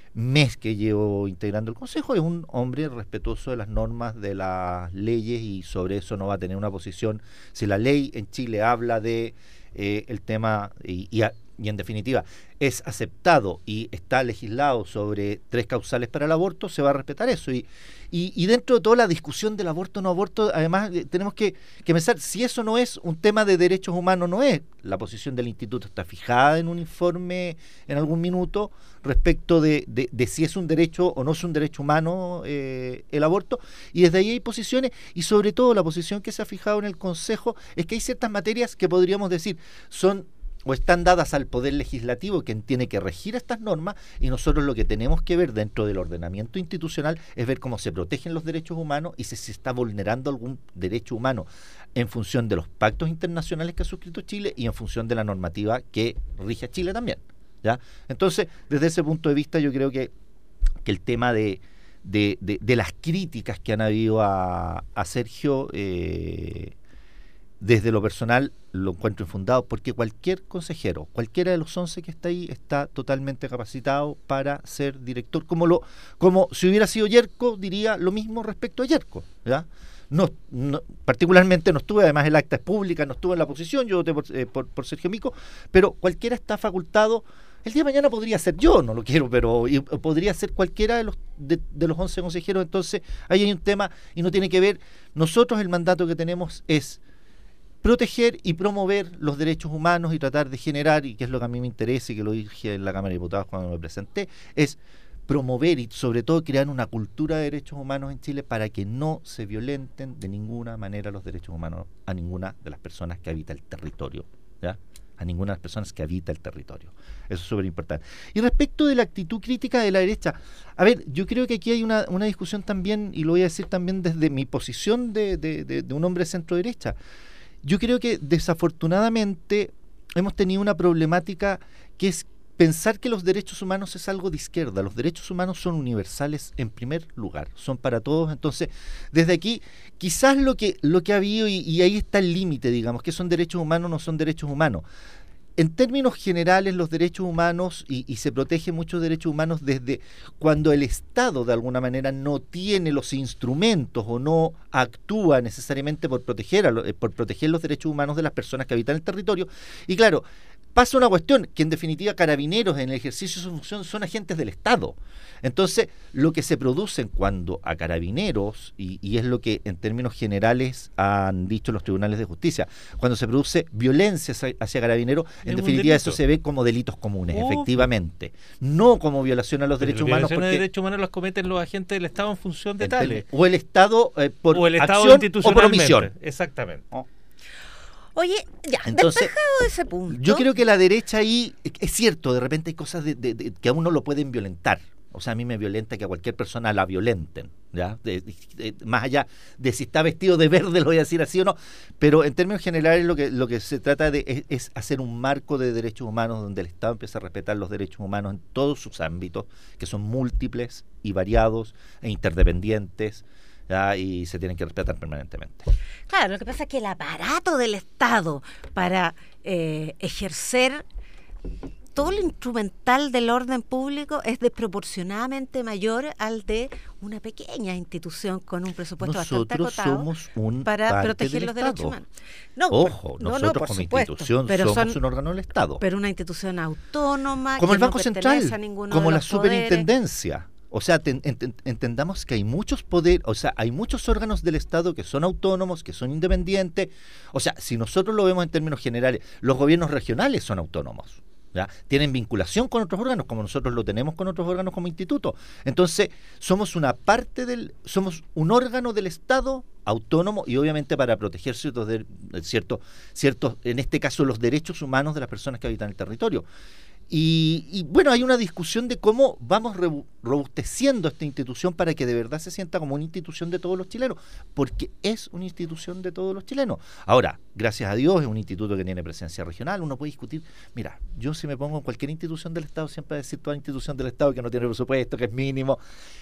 mes que llevo integrando el Consejo, es un hombre respetuoso de las normas, de las leyes, y sobre eso no va a tener una posición. Si la ley en Chile habla de eh, el tema y, y, a, y en definitiva es aceptado y está legislado sobre tres causales para el aborto, se va a respetar eso. Y, y, y dentro de toda la discusión del aborto o no aborto, además eh, tenemos que, que pensar, si eso no es un tema de derechos humanos, no es. La posición del instituto está fijada en un informe en algún minuto respecto de, de, de si es un derecho o no es un derecho humano eh, el aborto, y desde ahí hay posiciones, y sobre todo la posición que se ha fijado en el Consejo es que hay ciertas materias que podríamos decir son o están dadas al Poder Legislativo, quien tiene que regir estas normas, y nosotros lo que tenemos que ver dentro del ordenamiento institucional es ver cómo se protegen los derechos humanos y si se está vulnerando algún derecho humano en función de los pactos internacionales que ha suscrito Chile y en función de la normativa que rige a Chile también, ¿ya? Entonces, desde ese punto de vista, yo creo que, que el tema de, de, de, de las críticas que han habido a, a Sergio, eh, desde lo personal lo encuentro infundado, porque cualquier consejero, cualquiera de los once que está ahí, está totalmente capacitado para ser director, como lo como si hubiera sido Yerko, diría lo mismo respecto a Yerko, ¿ya? No, no, particularmente no estuve, además el acta es pública, no estuve en la posición, yo voté por, eh, por, por Sergio Mico, pero cualquiera está facultado. El día de mañana podría ser yo, no lo quiero, pero y, podría ser cualquiera de los de, de los once consejeros. Entonces ahí hay un tema y no tiene que ver. Nosotros el mandato que tenemos es proteger y promover los derechos humanos y tratar de generar, y que es lo que a mí me interesa y que lo dije en la Cámara de Diputados cuando me presenté, es promover y sobre todo crear una cultura de derechos humanos en Chile para que no se violenten de ninguna manera los derechos humanos a ninguna de las personas que habita el territorio, ¿ya? A ninguna de las personas que habita el territorio. Eso es súper importante. Y respecto de la actitud crítica de la derecha, a ver, yo creo que aquí hay una, una discusión también, y lo voy a decir también desde mi posición de, de, de, de un hombre centro-derecha. Yo creo que desafortunadamente hemos tenido una problemática que es pensar que los derechos humanos es algo de izquierda. Los derechos humanos son universales en primer lugar, son para todos. Entonces, desde aquí, quizás lo que, lo que ha habido, y, y ahí está el límite, digamos, que son derechos humanos, no son derechos humanos. En términos generales, los derechos humanos, y, y se protegen muchos derechos humanos desde cuando el Estado de alguna manera no tiene los instrumentos o no actúa necesariamente por proteger, a lo, por proteger los derechos humanos de las personas que habitan el territorio. Y claro, pasa una cuestión, que en definitiva Carabineros en el ejercicio de su función son agentes del Estado. Entonces, lo que se produce cuando a Carabineros, y, y es lo que en términos generales han dicho los tribunales de justicia, cuando se produce violencia hacia, hacia Carabineros, en definitiva eso se ve como delitos comunes, oh, efectivamente, no como violación a los derechos humanos. Violaciones de derechos humanos las cometen los agentes del Estado en función de tales. O el Estado eh, por o el Estado acción o por omisión. Exactamente. Oh. Oye, ya, entonces, despejado de ese punto. Yo creo que la derecha ahí, es cierto, de repente hay cosas de, de, de, que a uno lo pueden violentar. O sea, a mí me violenta que a cualquier persona la violenten, ¿ya? De, de, de, más allá de si está vestido de verde, lo voy a decir así o no. Pero en términos generales lo que, lo que se trata de es, es hacer un marco de derechos humanos donde el Estado empiece a respetar los derechos humanos en todos sus ámbitos, que son múltiples y variados e interdependientes, ¿ya? Y se tienen que respetar permanentemente. Claro, lo que pasa es que el aparato del Estado para eh, ejercer todo lo instrumental del orden público es desproporcionadamente mayor al de una pequeña institución con un presupuesto nosotros bastante acotado somos un para proteger los derechos humanos. No, Ojo, no, nosotros no, por como supuesto, institución pero somos son, un órgano del Estado. Pero una institución autónoma, como que el Banco no Central, a ninguno como de la los poderes. superintendencia. O sea, ten, ent, entendamos que hay muchos poderes, o sea, hay muchos órganos del Estado que son autónomos, que son independientes. O sea, si nosotros lo vemos en términos generales, los gobiernos regionales son autónomos, ¿ya? Tienen vinculación con otros órganos, como nosotros lo tenemos con otros órganos como instituto. Entonces, somos una parte del, somos un órgano del Estado autónomo y obviamente para proteger ciertos, de, ciertos, ciertos, en este caso, los derechos humanos de las personas que habitan el territorio. Y, y bueno, hay una discusión de cómo vamos rebu- robusteciendo esta institución para que de verdad se sienta como una institución de todos los chilenos, porque es una institución de todos los chilenos. Ahora, gracias a Dios, es un instituto que tiene presencia regional, uno puede discutir, mira, yo si me pongo en cualquier institución del Estado, siempre voy a decir toda institución del Estado que no tiene presupuesto, que es mínimo,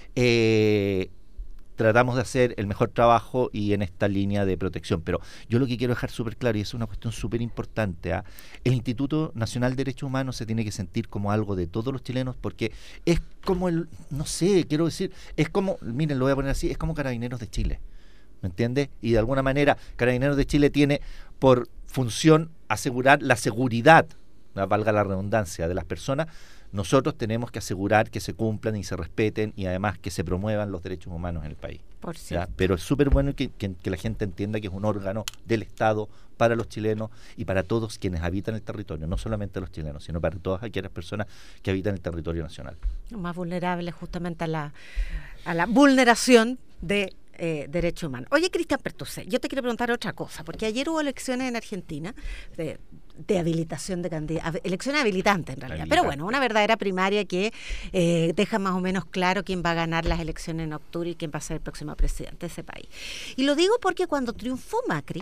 eh, tratamos de hacer el mejor trabajo y en esta línea de protección. Pero yo lo que quiero dejar súper claro, y es una cuestión súper importante, ¿eh? El Instituto Nacional de Derechos Humanos se tiene que sentir como algo de todos los chilenos, porque es como el, no sé, quiero decir, es como, miren, lo voy a poner así, es como Carabineros de Chile, ¿me entiendes? Y de alguna manera Carabineros de Chile tiene por función asegurar la seguridad, valga la redundancia, de las personas. Nosotros tenemos que asegurar que se cumplan y se respeten y además que se promuevan los derechos humanos en el país. Por ¿ya? Pero es súper bueno que, que, que la gente entienda que es un órgano del Estado para los chilenos y para todos quienes habitan el territorio, no solamente los chilenos, sino para todas aquellas personas que habitan el territorio nacional. Más vulnerables justamente a la, a la vulneración de Eh, derecho humano. Oye, Cristian Pertusé, yo te quiero preguntar otra cosa, porque ayer hubo elecciones en Argentina de, de habilitación de candidatos, elecciones habilitantes en realidad, Habilitante. Pero bueno, una verdadera primaria que eh, deja más o menos claro quién va a ganar las elecciones en octubre y quién va a ser el próximo presidente de ese país. Y lo digo porque cuando triunfó Macri,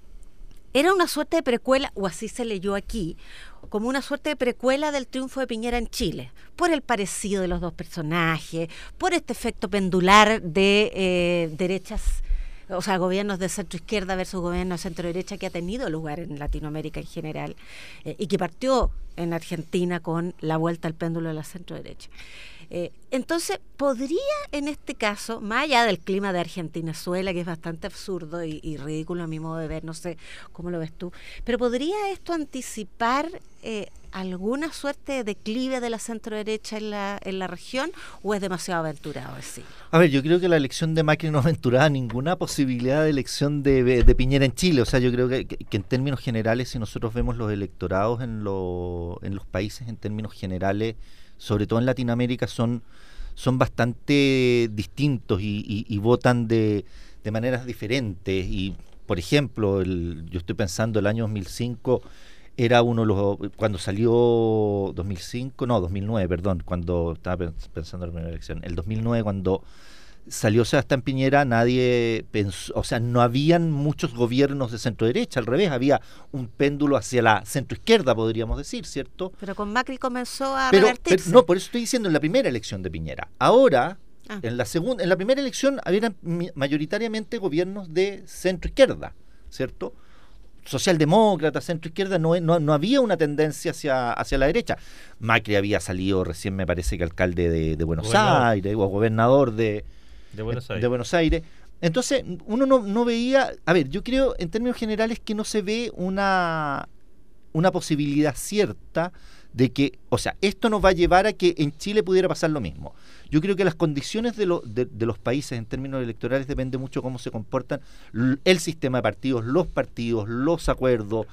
era una suerte de precuela, o así se leyó aquí, como una suerte de precuela del triunfo de Piñera en Chile, por el parecido de los dos personajes, por este efecto pendular de eh, derechas, o sea, gobiernos de centro izquierda versus gobiernos de centro derecha que ha tenido lugar en Latinoamérica en general, eh, y que partió en Argentina con la vuelta al péndulo de la centro derecha. Eh, entonces, ¿podría en este caso, más allá del clima de Argentina-Venezuela, que es bastante absurdo y, y ridículo a mi modo de ver, no sé cómo lo ves tú, pero ¿podría esto anticipar eh, alguna suerte de declive de la centro-derecha en la, en la región, o es demasiado aventurado decirlo? A ver, yo creo que la elección de Macri no aventuraba ninguna posibilidad de elección de, de Piñera en Chile. O sea, yo creo que, que, que en términos generales, si nosotros vemos los electorados en, lo, en los países, en términos generales, sobre todo en Latinoamérica, son, son bastante distintos y, y, y votan de, de maneras diferentes. Y, por ejemplo, el, yo estoy pensando el año dos mil cinco era uno de los, cuando salió dos mil cinco, no, dos mil nueve, perdón, cuando estaba pensando en la primera elección, el dos mil nueve cuando salió Sebastián Piñera, nadie pensó, o sea, no habían muchos gobiernos de centro derecha, al revés, había un péndulo hacia la centro izquierda, podríamos decir, ¿cierto? Pero con Macri comenzó a pero, revertirse. Pero, no, por eso estoy diciendo en la primera elección de Piñera. Ahora, ah. en la segunda, en la primera elección habían mayoritariamente gobiernos de centro izquierda, ¿cierto? Socialdemócrata, centro izquierda, no, no, no había una tendencia hacia, hacia la derecha. Macri había salido recién, me parece que alcalde de, de Buenos bueno. Aires, o gobernador de De Buenos Aires. De Buenos Aires. Entonces, uno no, no veía, a ver, yo creo en términos generales que no se ve una, una posibilidad cierta de que, o sea, esto nos va a llevar a que en Chile pudiera pasar lo mismo. Yo creo que las condiciones de, lo, de, de los países en términos electorales depende mucho cómo se comportan el sistema de partidos, los partidos, los acuerdos,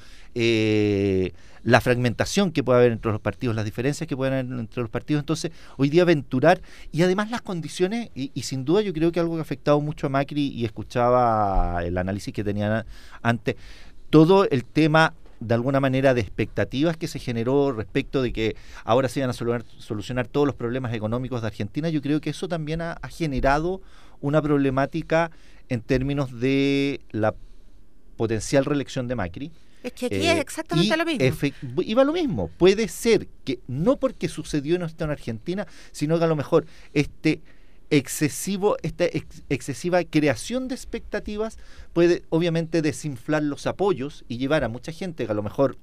eh, la fragmentación que puede haber entre los partidos, las diferencias que pueden haber entre los partidos. Entonces, hoy día aventurar, y además las condiciones, y, y sin duda yo creo que algo que ha afectado mucho a Macri, y escuchaba el análisis que tenían antes, todo el tema de alguna manera de expectativas que se generó respecto de que ahora se iban a solucionar, solucionar todos los problemas económicos de Argentina. Yo creo que eso también ha, ha generado una problemática en términos de la potencial reelección de Macri. Es que aquí eh, es exactamente y lo mismo. Efe- iba lo mismo. Puede ser que no porque sucedió en esto en Argentina, sino que a lo mejor este excesivo, esta ex, excesiva creación de expectativas puede obviamente desinflar los apoyos y llevar a mucha gente que a lo mejor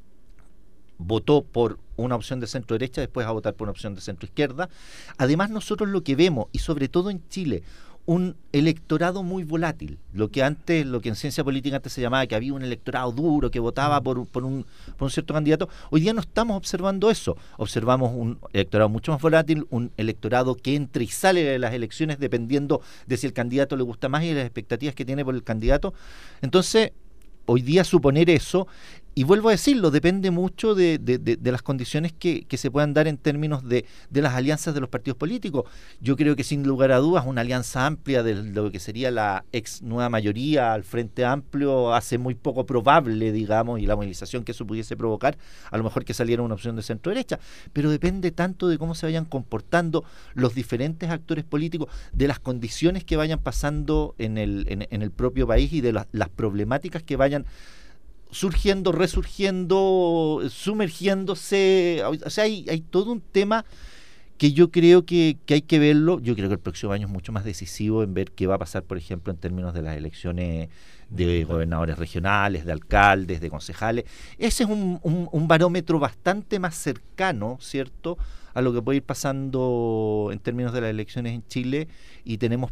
votó por una opción de centro derecha después a votar por una opción de centro izquierda. Además, nosotros lo que vemos, y sobre todo en Chile, un electorado muy volátil, lo que antes, lo que en ciencia política antes se llamaba que había un electorado duro que votaba por, por, un, por un cierto candidato. Hoy día no estamos observando eso, observamos un electorado mucho más volátil, un electorado que entra y sale de las elecciones dependiendo de si el candidato le gusta más y de las expectativas que tiene por el candidato. Entonces, hoy día suponer eso, y vuelvo a decirlo, depende mucho de, de, de, de las condiciones que, que se puedan dar en términos de, de las alianzas de los partidos políticos. Yo creo que sin lugar a dudas una alianza amplia de lo que sería la ex nueva mayoría al Frente Amplio hace muy poco probable, digamos, y la movilización que eso pudiese provocar, a lo mejor que saliera una opción de centro derecha, pero depende tanto de cómo se vayan comportando los diferentes actores políticos, de las condiciones que vayan pasando en el, en, en el propio país y de la, las problemáticas que vayan surgiendo, resurgiendo, sumergiéndose. O sea, hay, hay todo un tema que yo creo que, que hay que verlo. Yo creo que el próximo año es mucho más decisivo en ver qué va a pasar, por ejemplo, en términos de las elecciones de gobernadores regionales, de alcaldes, de concejales. Ese es un, un, un barómetro bastante más cercano, ¿cierto?, a lo que puede ir pasando en términos de las elecciones en Chile, y tenemos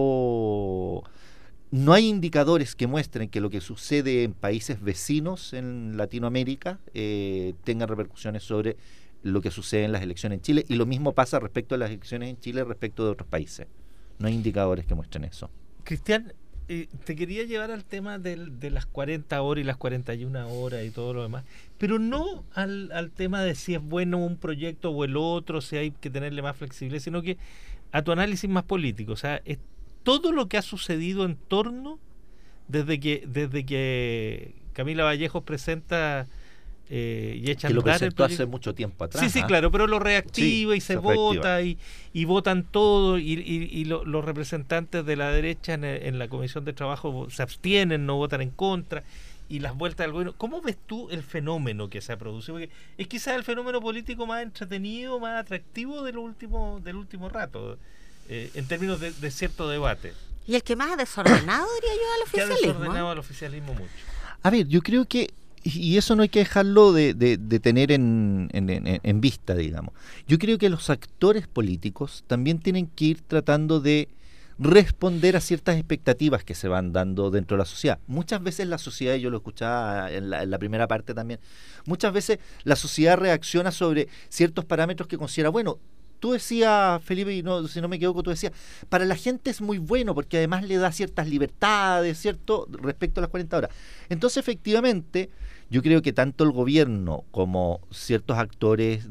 poco... No hay indicadores que muestren que lo que sucede en países vecinos en Latinoamérica eh, tenga repercusiones sobre lo que sucede en las elecciones en Chile, y lo mismo pasa respecto a las elecciones en Chile respecto de otros países. No hay indicadores que muestren eso. Cristian, eh, te quería llevar al tema del, de las cuarenta horas y las cuarenta y una horas y todo lo demás, pero no al, al tema de si es bueno un proyecto o el otro, si hay que tenerle más flexibilidad, sino que a tu análisis más político. O sea, es todo lo que ha sucedido en torno desde que desde que Camila Vallejos presenta eh, y echa a andar. Que lo presentó el hace mucho tiempo atrás. Sí, sí, ¿eh? claro, pero lo reactiva sí, y se, se vota y, y votan todo, y, y, y lo, los representantes de la derecha en, en la Comisión de Trabajo se abstienen, no votan en contra, y las vueltas del gobierno. ¿Cómo ves tú el fenómeno que se ha producido? Porque es quizás el fenómeno político más entretenido, más atractivo del último, del último rato. Eh, en términos de, de cierto debate. Y el que más ha desordenado, diría yo, al oficialismo. Que ha desordenado al oficialismo mucho. A ver, yo creo que, y eso no hay que dejarlo de, de, de tener en, en, en, en vista, digamos. Yo creo que los actores políticos también tienen que ir tratando de responder a ciertas expectativas que se van dando dentro de la sociedad. Muchas veces la sociedad, y yo lo escuchaba en la, en la primera parte también, muchas veces la sociedad reacciona sobre ciertos parámetros que considera, bueno, tú decías, Felipe, y no, si no me equivoco, tú decías, para la gente es muy bueno porque además le da ciertas libertades, ¿cierto?, respecto a las cuarenta horas. Entonces, efectivamente, yo creo que tanto el gobierno como ciertos actores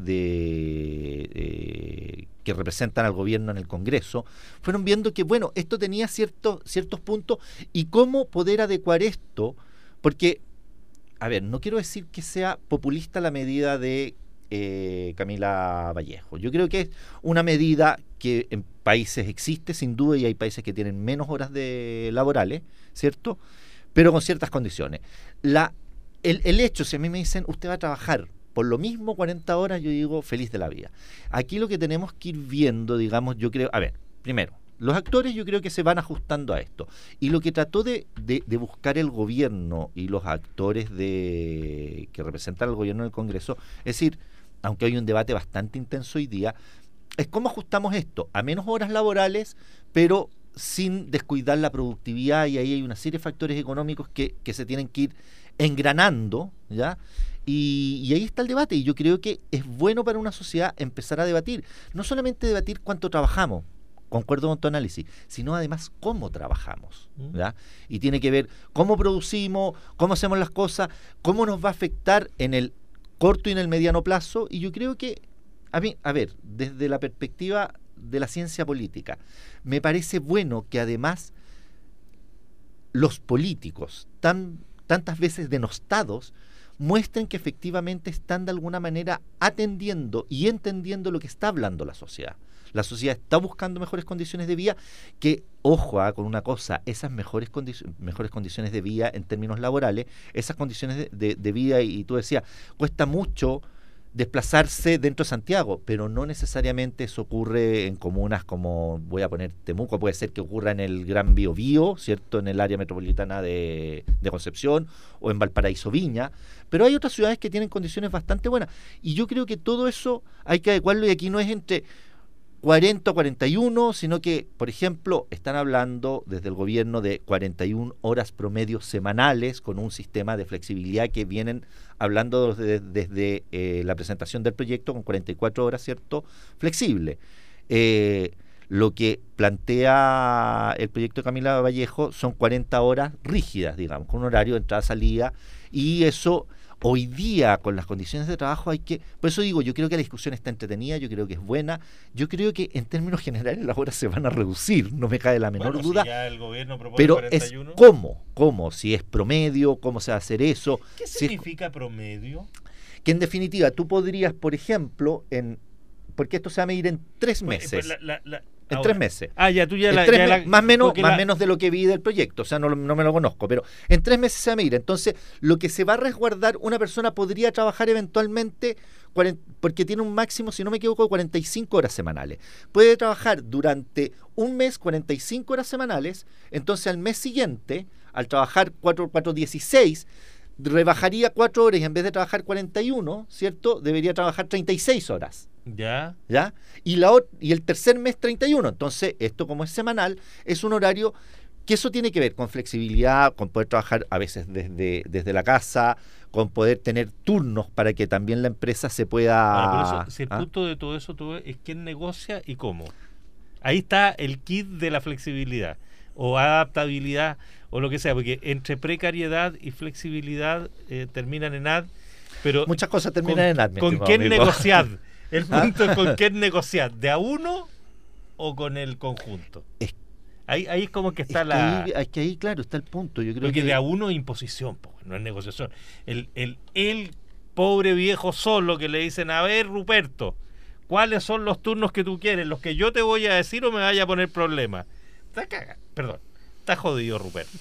de eh, que representan al gobierno en el Congreso fueron viendo que, bueno, esto tenía ciertos, ciertos puntos y cómo poder adecuar esto, porque, a ver, no quiero decir que sea populista la medida de Eh, Camila Vallejo. Yo creo que es una medida que en países existe sin duda, y hay países que tienen menos horas de laborales, ¿cierto?, pero con ciertas condiciones. La, el, el hecho, si a mí me dicen usted va a trabajar por lo mismo cuarenta horas, yo digo feliz de la vida. Aquí lo que tenemos que ir viendo, digamos, yo creo, a ver, primero, los actores yo creo que se van ajustando a esto, y lo que trató de, de, de buscar el gobierno y los actores de que representan al gobierno en el Congreso, es decir, aunque hay un debate bastante intenso hoy día, es cómo ajustamos esto a menos horas laborales, pero sin descuidar la productividad, y ahí hay una serie de factores económicos que, que se tienen que ir engranando, ¿ya? Y, y ahí está el debate, y yo creo que es bueno para una sociedad empezar a debatir, no solamente debatir cuánto trabajamos, concuerdo con tu análisis, sino además cómo trabajamos, ¿ya? Y tiene que ver cómo producimos, cómo hacemos las cosas, cómo nos va a afectar en el corto y en el mediano plazo. Y yo creo que, a mí, a ver, desde la perspectiva de la ciencia política, me parece bueno que además los políticos, tan, tantas veces denostados, muestren que efectivamente están de alguna manera atendiendo y entendiendo lo que está hablando la sociedad. La sociedad está buscando mejores condiciones de vida, que, ojo, ah, con una cosa, esas mejores, condi- mejores condiciones de vida en términos laborales, esas condiciones de, de, de vida, y, y tú decías, cuesta mucho desplazarse dentro de Santiago, pero no necesariamente eso ocurre en comunas como, voy a poner Temuco, puede ser que ocurra en el Gran Biobío, ¿cierto?, en el área metropolitana de, de Concepción, o en Valparaíso, Viña, pero hay otras ciudades que tienen condiciones bastante buenas, y yo creo que todo eso hay que adecuarlo, y aquí no es entre cuarenta o cuarenta y uno, sino que, por ejemplo, están hablando desde el gobierno de cuarenta y una horas promedio semanales, con un sistema de flexibilidad que vienen hablando desde, desde eh, la presentación del proyecto, con cuarenta y cuatro horas, ¿cierto?, flexible. Eh, lo que plantea el proyecto de Camila Vallejo son cuarenta horas rígidas, digamos, con un horario de entrada-salida, y eso hoy día, con las condiciones de trabajo, hay que... Por eso digo, yo creo que la discusión está entretenida, yo creo que es buena, yo creo que en términos generales las horas se van a reducir, no me cae la menor bueno, duda. Si ya el gobierno propone pero cuarenta y uno. es cómo, cómo, si es promedio, cómo se va a hacer eso. ¿Qué si significa es... promedio? Que en definitiva, tú podrías, por ejemplo, en porque esto se va a medir en tres meses. Pues, pues la, la, la... En Ahora. tres meses. Ah, ya tú ya, en la, tres ya me- la... Más, menos, más la... menos de lo que vi del proyecto, o sea, no, no me lo conozco, pero en tres meses se va a medir. Entonces, lo que se va a resguardar, una persona podría trabajar eventualmente, porque tiene un máximo, si no me equivoco, de cuarenta y cinco horas semanales. Puede trabajar durante un mes cuarenta y cinco horas semanales, entonces al mes siguiente, al trabajar cuatro, cuatro, dieciséis, rebajaría cuatro horas y en vez de trabajar cuarenta y uno, ¿cierto? Debería trabajar treinta y seis horas. Ya. ¿Ya? Y, la, y el tercer mes treinta y uno. Entonces, esto como es semanal, es un horario que eso tiene que ver con flexibilidad, con poder trabajar a veces desde, desde la casa, con poder tener turnos para que también la empresa se pueda... Ahora, por eso, si el ¿ah? punto de todo eso tú ves, es quién negocia y cómo. Ahí está el kit de la flexibilidad o adaptabilidad o lo que sea, porque entre precariedad y flexibilidad eh, terminan en ad, pero muchas cosas terminan con, en ad. ¿Con quién negociar? El punto es con quién negociar, ¿de a uno o con el conjunto? Es, ahí, ahí es como que está es la... Que ahí, es que ahí, claro, está el punto. Yo creo porque que de a uno es imposición, po, no es negociación. El, el, el pobre viejo solo que le dicen, a ver, Ruperto, ¿cuáles son los turnos que tú quieres? ¿Los que yo te voy a decir o me vaya a poner problemas? Está caga, perdón, está jodido, Ruperto.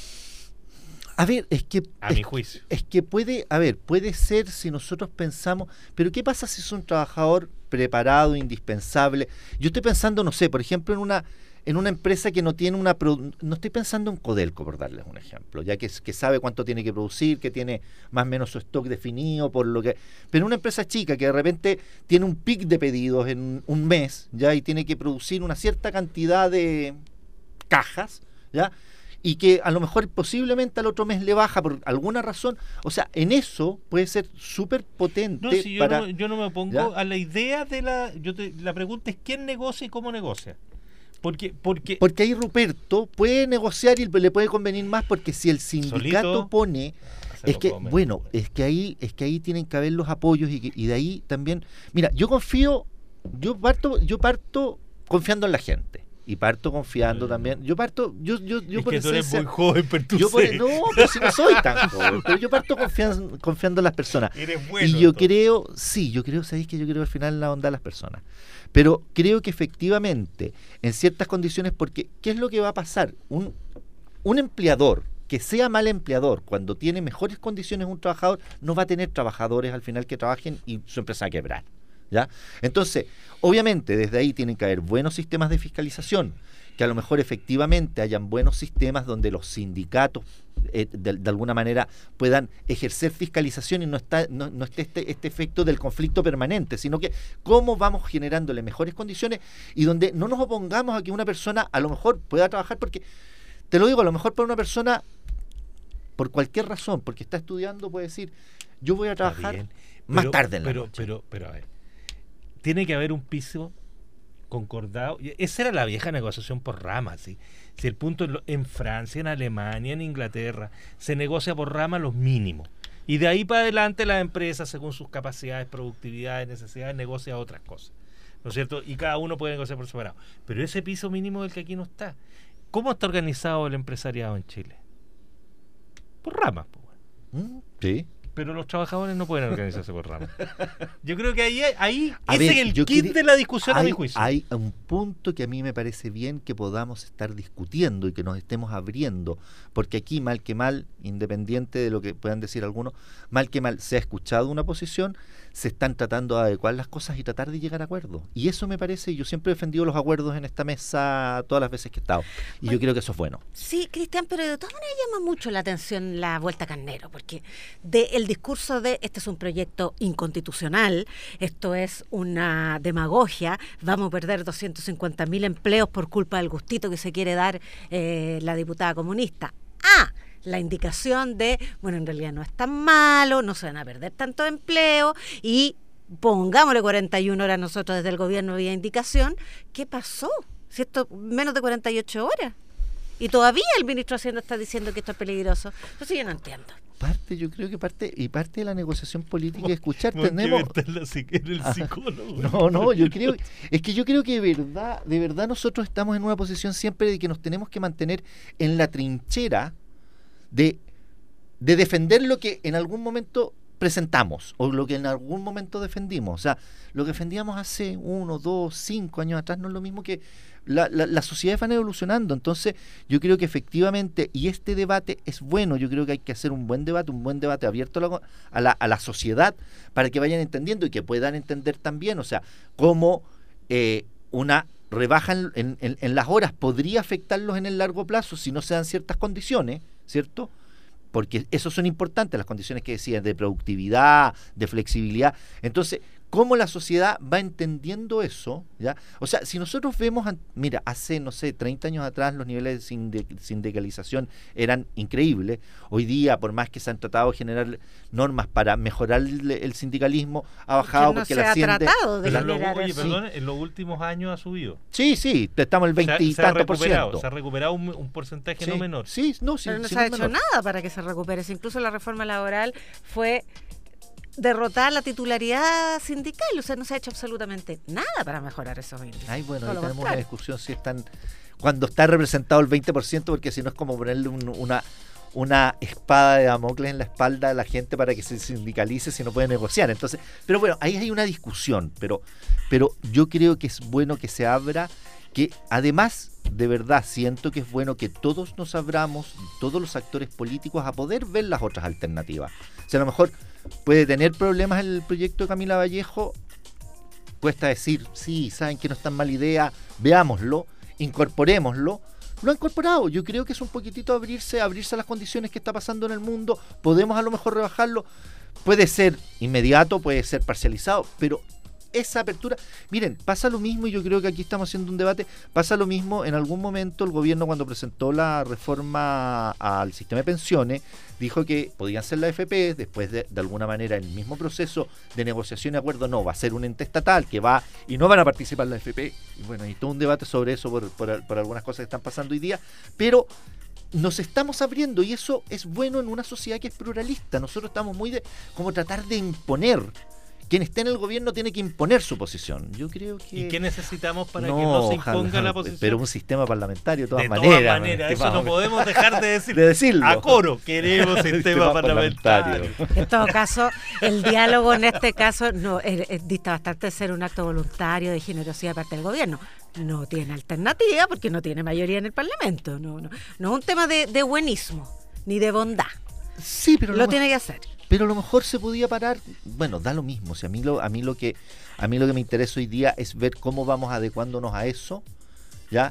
A ver, es que... A es, mi juicio. Es que puede, a ver, puede ser si nosotros pensamos, pero ¿qué pasa si es un trabajador preparado, indispensable? Yo estoy pensando, no sé, por ejemplo, en una en una empresa que no tiene una... No estoy pensando en Codelco, por darles un ejemplo, ya que, que sabe cuánto tiene que producir, que tiene más o menos su stock definido, por lo que... Pero una empresa chica que de repente tiene un pic de pedidos en un mes, ya, y tiene que producir una cierta cantidad de cajas, ya, y que a lo mejor posiblemente al otro mes le baja por alguna razón, o sea, en eso puede ser súper potente. No, si yo, para, no, yo no me opongo ¿ya? a la idea de la... Yo te, la pregunta es quién negocia y cómo negocia. Porque, porque, porque ahí Ruperto puede negociar y le puede convenir más, porque si el sindicato solito, pone... ah, Es que, comen. bueno, es que ahí es que ahí tienen que haber los apoyos y, que, y de ahí también... Mira, yo confío, yo parto, yo parto confiando en la gente. Y parto confiando mm. también. Yo parto, yo, yo, yo es por que tú esencia, eres muy joven, pero tú yo por, sé. no, pero si no soy tan joven, pero yo parto confiando, confiando en las personas. Eres bueno, y yo entonces. creo, sí, yo creo, sabéis que yo creo al final en la onda de las personas. Pero creo que efectivamente, en ciertas condiciones, porque ¿qué es lo que va a pasar? Un, un empleador que sea mal empleador, cuando tiene mejores condiciones un trabajador, no va a tener trabajadores al final que trabajen y su empresa va a quebrar. ¿Ya? Entonces, obviamente, desde ahí tienen que haber buenos sistemas de fiscalización, que a lo mejor efectivamente hayan buenos sistemas donde los sindicatos eh, de, de alguna manera puedan ejercer fiscalización y no está no, no esté este, este efecto del conflicto permanente, sino que cómo vamos generándole mejores condiciones y donde no nos opongamos a que una persona a lo mejor pueda trabajar, porque te lo digo, a lo mejor para una persona por cualquier razón, porque está estudiando, puede decir, yo voy a trabajar más pero, tarde en la pero, noche. Pero, pero, a ver, tiene que haber un piso concordado. Esa era la vieja negociación por ramas, ¿sí? Si el punto en Francia, en Alemania, en Inglaterra, se negocia por rama los mínimos. Y de ahí para adelante la empresa, según sus capacidades, productividades, necesidades, negocia otras cosas. ¿No es cierto? Y cada uno puede negociar por separado. Pero ese piso mínimo del que aquí no está. ¿Cómo está organizado el empresariado en Chile? Por ramas, pues. ¿Mm? Sí. Pero los trabajadores no pueden organizarse por ramas. Yo creo que ahí, ahí A ese ver, es el yo kit quiere- de la discusión, hay, a mi juicio. Hay un punto que a mí me parece bien que podamos estar discutiendo y que nos estemos abriendo, porque aquí, mal que mal, independiente de lo que puedan decir algunos, mal que mal se ha escuchado una posición, se están tratando de adecuar las cosas y tratar de llegar a acuerdos. Y eso me parece, yo siempre he defendido los acuerdos en esta mesa todas las veces que he estado. Y Bueno, yo creo que eso es bueno. Sí, Cristian, pero de todas maneras llama mucho la atención la vuelta Carnero, porque de el discurso de este es un proyecto inconstitucional, esto es una demagogia, vamos a perder doscientos cincuenta mil empleos por culpa del gustito que se quiere dar eh, la diputada comunista. Ah, la indicación de, bueno, en realidad no es tan malo, no se van a perder tanto empleo y pongámosle cuarenta y una horas nosotros desde el gobierno vía indicación. ¿Qué pasó? Si esto menos de cuarenta y ocho horas. Y todavía el ministro de Hacienda está diciendo que esto es peligroso. Entonces yo no entiendo. Parte, yo creo que parte, y parte de la negociación política es escuchar. ¿Por qué Tenemos. en el psicólogo? No, no, yo creo, es que yo creo que de verdad, de verdad nosotros estamos en una posición siempre de que nos tenemos que mantener en la trinchera de, de defender lo que en algún momento presentamos o lo que en algún momento defendimos. O sea, lo que defendíamos hace uno, dos, cinco años atrás no es lo mismo que la, la, las sociedades van evolucionando. Entonces yo creo que efectivamente, y este debate es bueno, yo creo que hay que hacer un buen debate, un buen debate abierto a la, a la, a la sociedad para que vayan entendiendo y que puedan entender también, o sea, cómo eh, una rebaja en, en, en, en las horas podría afectarlos en el largo plazo si no se dan ciertas condiciones, ¿cierto? Porque esos son importantes, las condiciones que decían de productividad, de flexibilidad. Entonces, ¿cómo la sociedad va entendiendo eso? ¿Ya? O sea, si nosotros vemos, mira, hace, no sé, treinta años atrás los niveles de sindicalización eran increíbles. Hoy día, por más que se han tratado de generar normas para mejorar el, el sindicalismo, ha bajado no porque se la ha siente... tratado de Pero generar lo, oye, eso. perdón, en los últimos años ha subido. Sí, sí, estamos el veinte y se ha, tanto se ha por recuperado, ciento. se ha recuperado un, un porcentaje Sí, no menor. sí, no, sí, Pero no sí, se ha no hecho menor. nada para que se recupere. Si incluso la reforma laboral fue derrotar la titularidad sindical, o sea, no se ha hecho absolutamente nada para mejorar esos índices. Ay, bueno, Todo ahí lo tenemos una contrario. discusión si están cuando está representado el veinte por ciento, porque si no es como ponerle un- una una espada de Damocles en la espalda a la gente para que se sindicalice si no puede negociar. Entonces, pero bueno, ahí hay una discusión, pero pero yo creo que es bueno que se abra, que además de verdad siento que es bueno que todos nos abramos, todos los actores políticos, a poder ver las otras alternativas. O sea, a lo mejor puede tener problemas el proyecto de Camila Vallejo, cuesta decir, sí, saben que no es tan mala idea, veámoslo, incorporémoslo. Lo ha incorporado, yo creo que es un poquitito abrirse, abrirse a las condiciones que está pasando en el mundo, podemos a lo mejor rebajarlo, puede ser inmediato, puede ser parcializado, pero esa apertura, miren, pasa lo mismo, y yo creo que aquí estamos haciendo un debate, pasa lo mismo, en algún momento el gobierno cuando presentó la reforma al sistema de pensiones, dijo que podían ser la F P, después de, de alguna manera el mismo proceso de negociación y acuerdo, no, va a ser un ente estatal que va, y no van a participar la F P, y bueno, hay todo un debate sobre eso por, por, por algunas cosas que están pasando hoy día, pero nos estamos abriendo, y eso es bueno en una sociedad que es pluralista. Nosotros estamos muy de como tratar de imponer. Quien esté en el gobierno tiene que imponer su posición. Yo creo que... ¿Y qué necesitamos para no, que no se ojalá, imponga la posición? Pero un sistema parlamentario de todas de maneras. todas maneras, eso no podemos dejar de decir. de decirlo. A coro, queremos sistema, Sistema parlamentario. parlamentario. En todo caso, el diálogo en este caso no es, es- dista bastante de ser un acto voluntario de generosidad de parte del gobierno. No tiene alternativa porque no tiene mayoría en el Parlamento. No, no, no es un tema de, de buenismo ni de bondad. Sí, pero Lo lo tiene que hacer. Pero a lo mejor se podía parar, bueno, da lo mismo, si a mí lo, a mí lo que a mí lo que me interesa hoy día es ver cómo vamos adecuándonos a eso, ¿ya?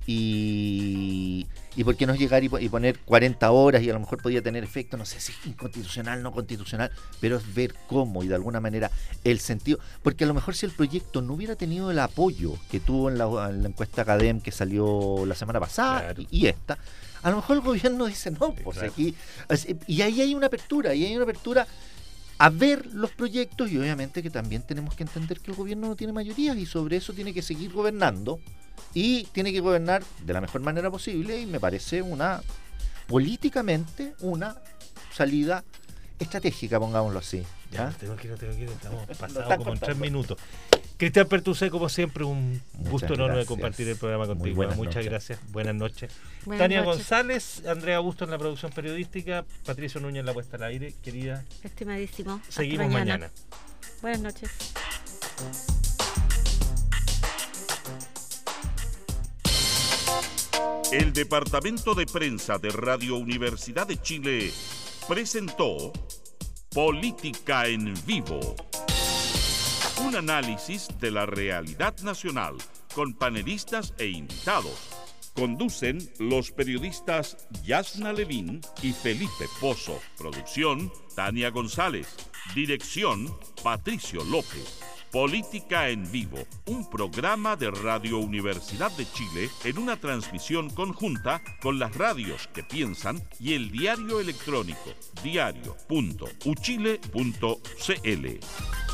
Y, y por qué no llegar y, po- y poner cuarenta horas, y a lo mejor podía tener efecto, no sé si es inconstitucional, no constitucional, pero es ver cómo y de alguna manera el sentido, porque a lo mejor si el proyecto no hubiera tenido el apoyo que tuvo en la, en la encuesta Academ que salió la semana pasada, Claro. y, y esta, a lo mejor el gobierno dice no, pues claro. aquí, así- y ahí hay una apertura, y hay una apertura a ver los proyectos, y obviamente que también tenemos que entender que el gobierno no tiene mayorías, y sobre eso tiene que seguir gobernando, y tiene que gobernar de la mejor manera posible, y me parece una, políticamente, una salida estratégica, pongámoslo así. Ya, ¿ya? tengo que ir, tengo que ir, estamos pasados están como en tres cortando. minutos. Cristian Pertucé, como siempre, un Muchas gusto enorme gracias. compartir el programa Muy contigo. buenas Muchas noches. gracias, buenas noches. Buenas Tania noches. González, Andrea Augusto en la producción periodística, Patricio Núñez en la puesta al aire. Querida, Estimadísimo. Hasta seguimos mañana. Buenas noches. El Departamento de Prensa de Radio Universidad de Chile presentó Política en Vivo. Un análisis de la realidad nacional con panelistas e invitados. Conducen los periodistas Yasna Levín y Felipe Pozo. Producción, Tania González. Dirección, Patricio López. Política en Vivo, un programa de Radio Universidad de Chile en una transmisión conjunta con las radios que piensan y el diario electrónico diario punto uchile punto cl.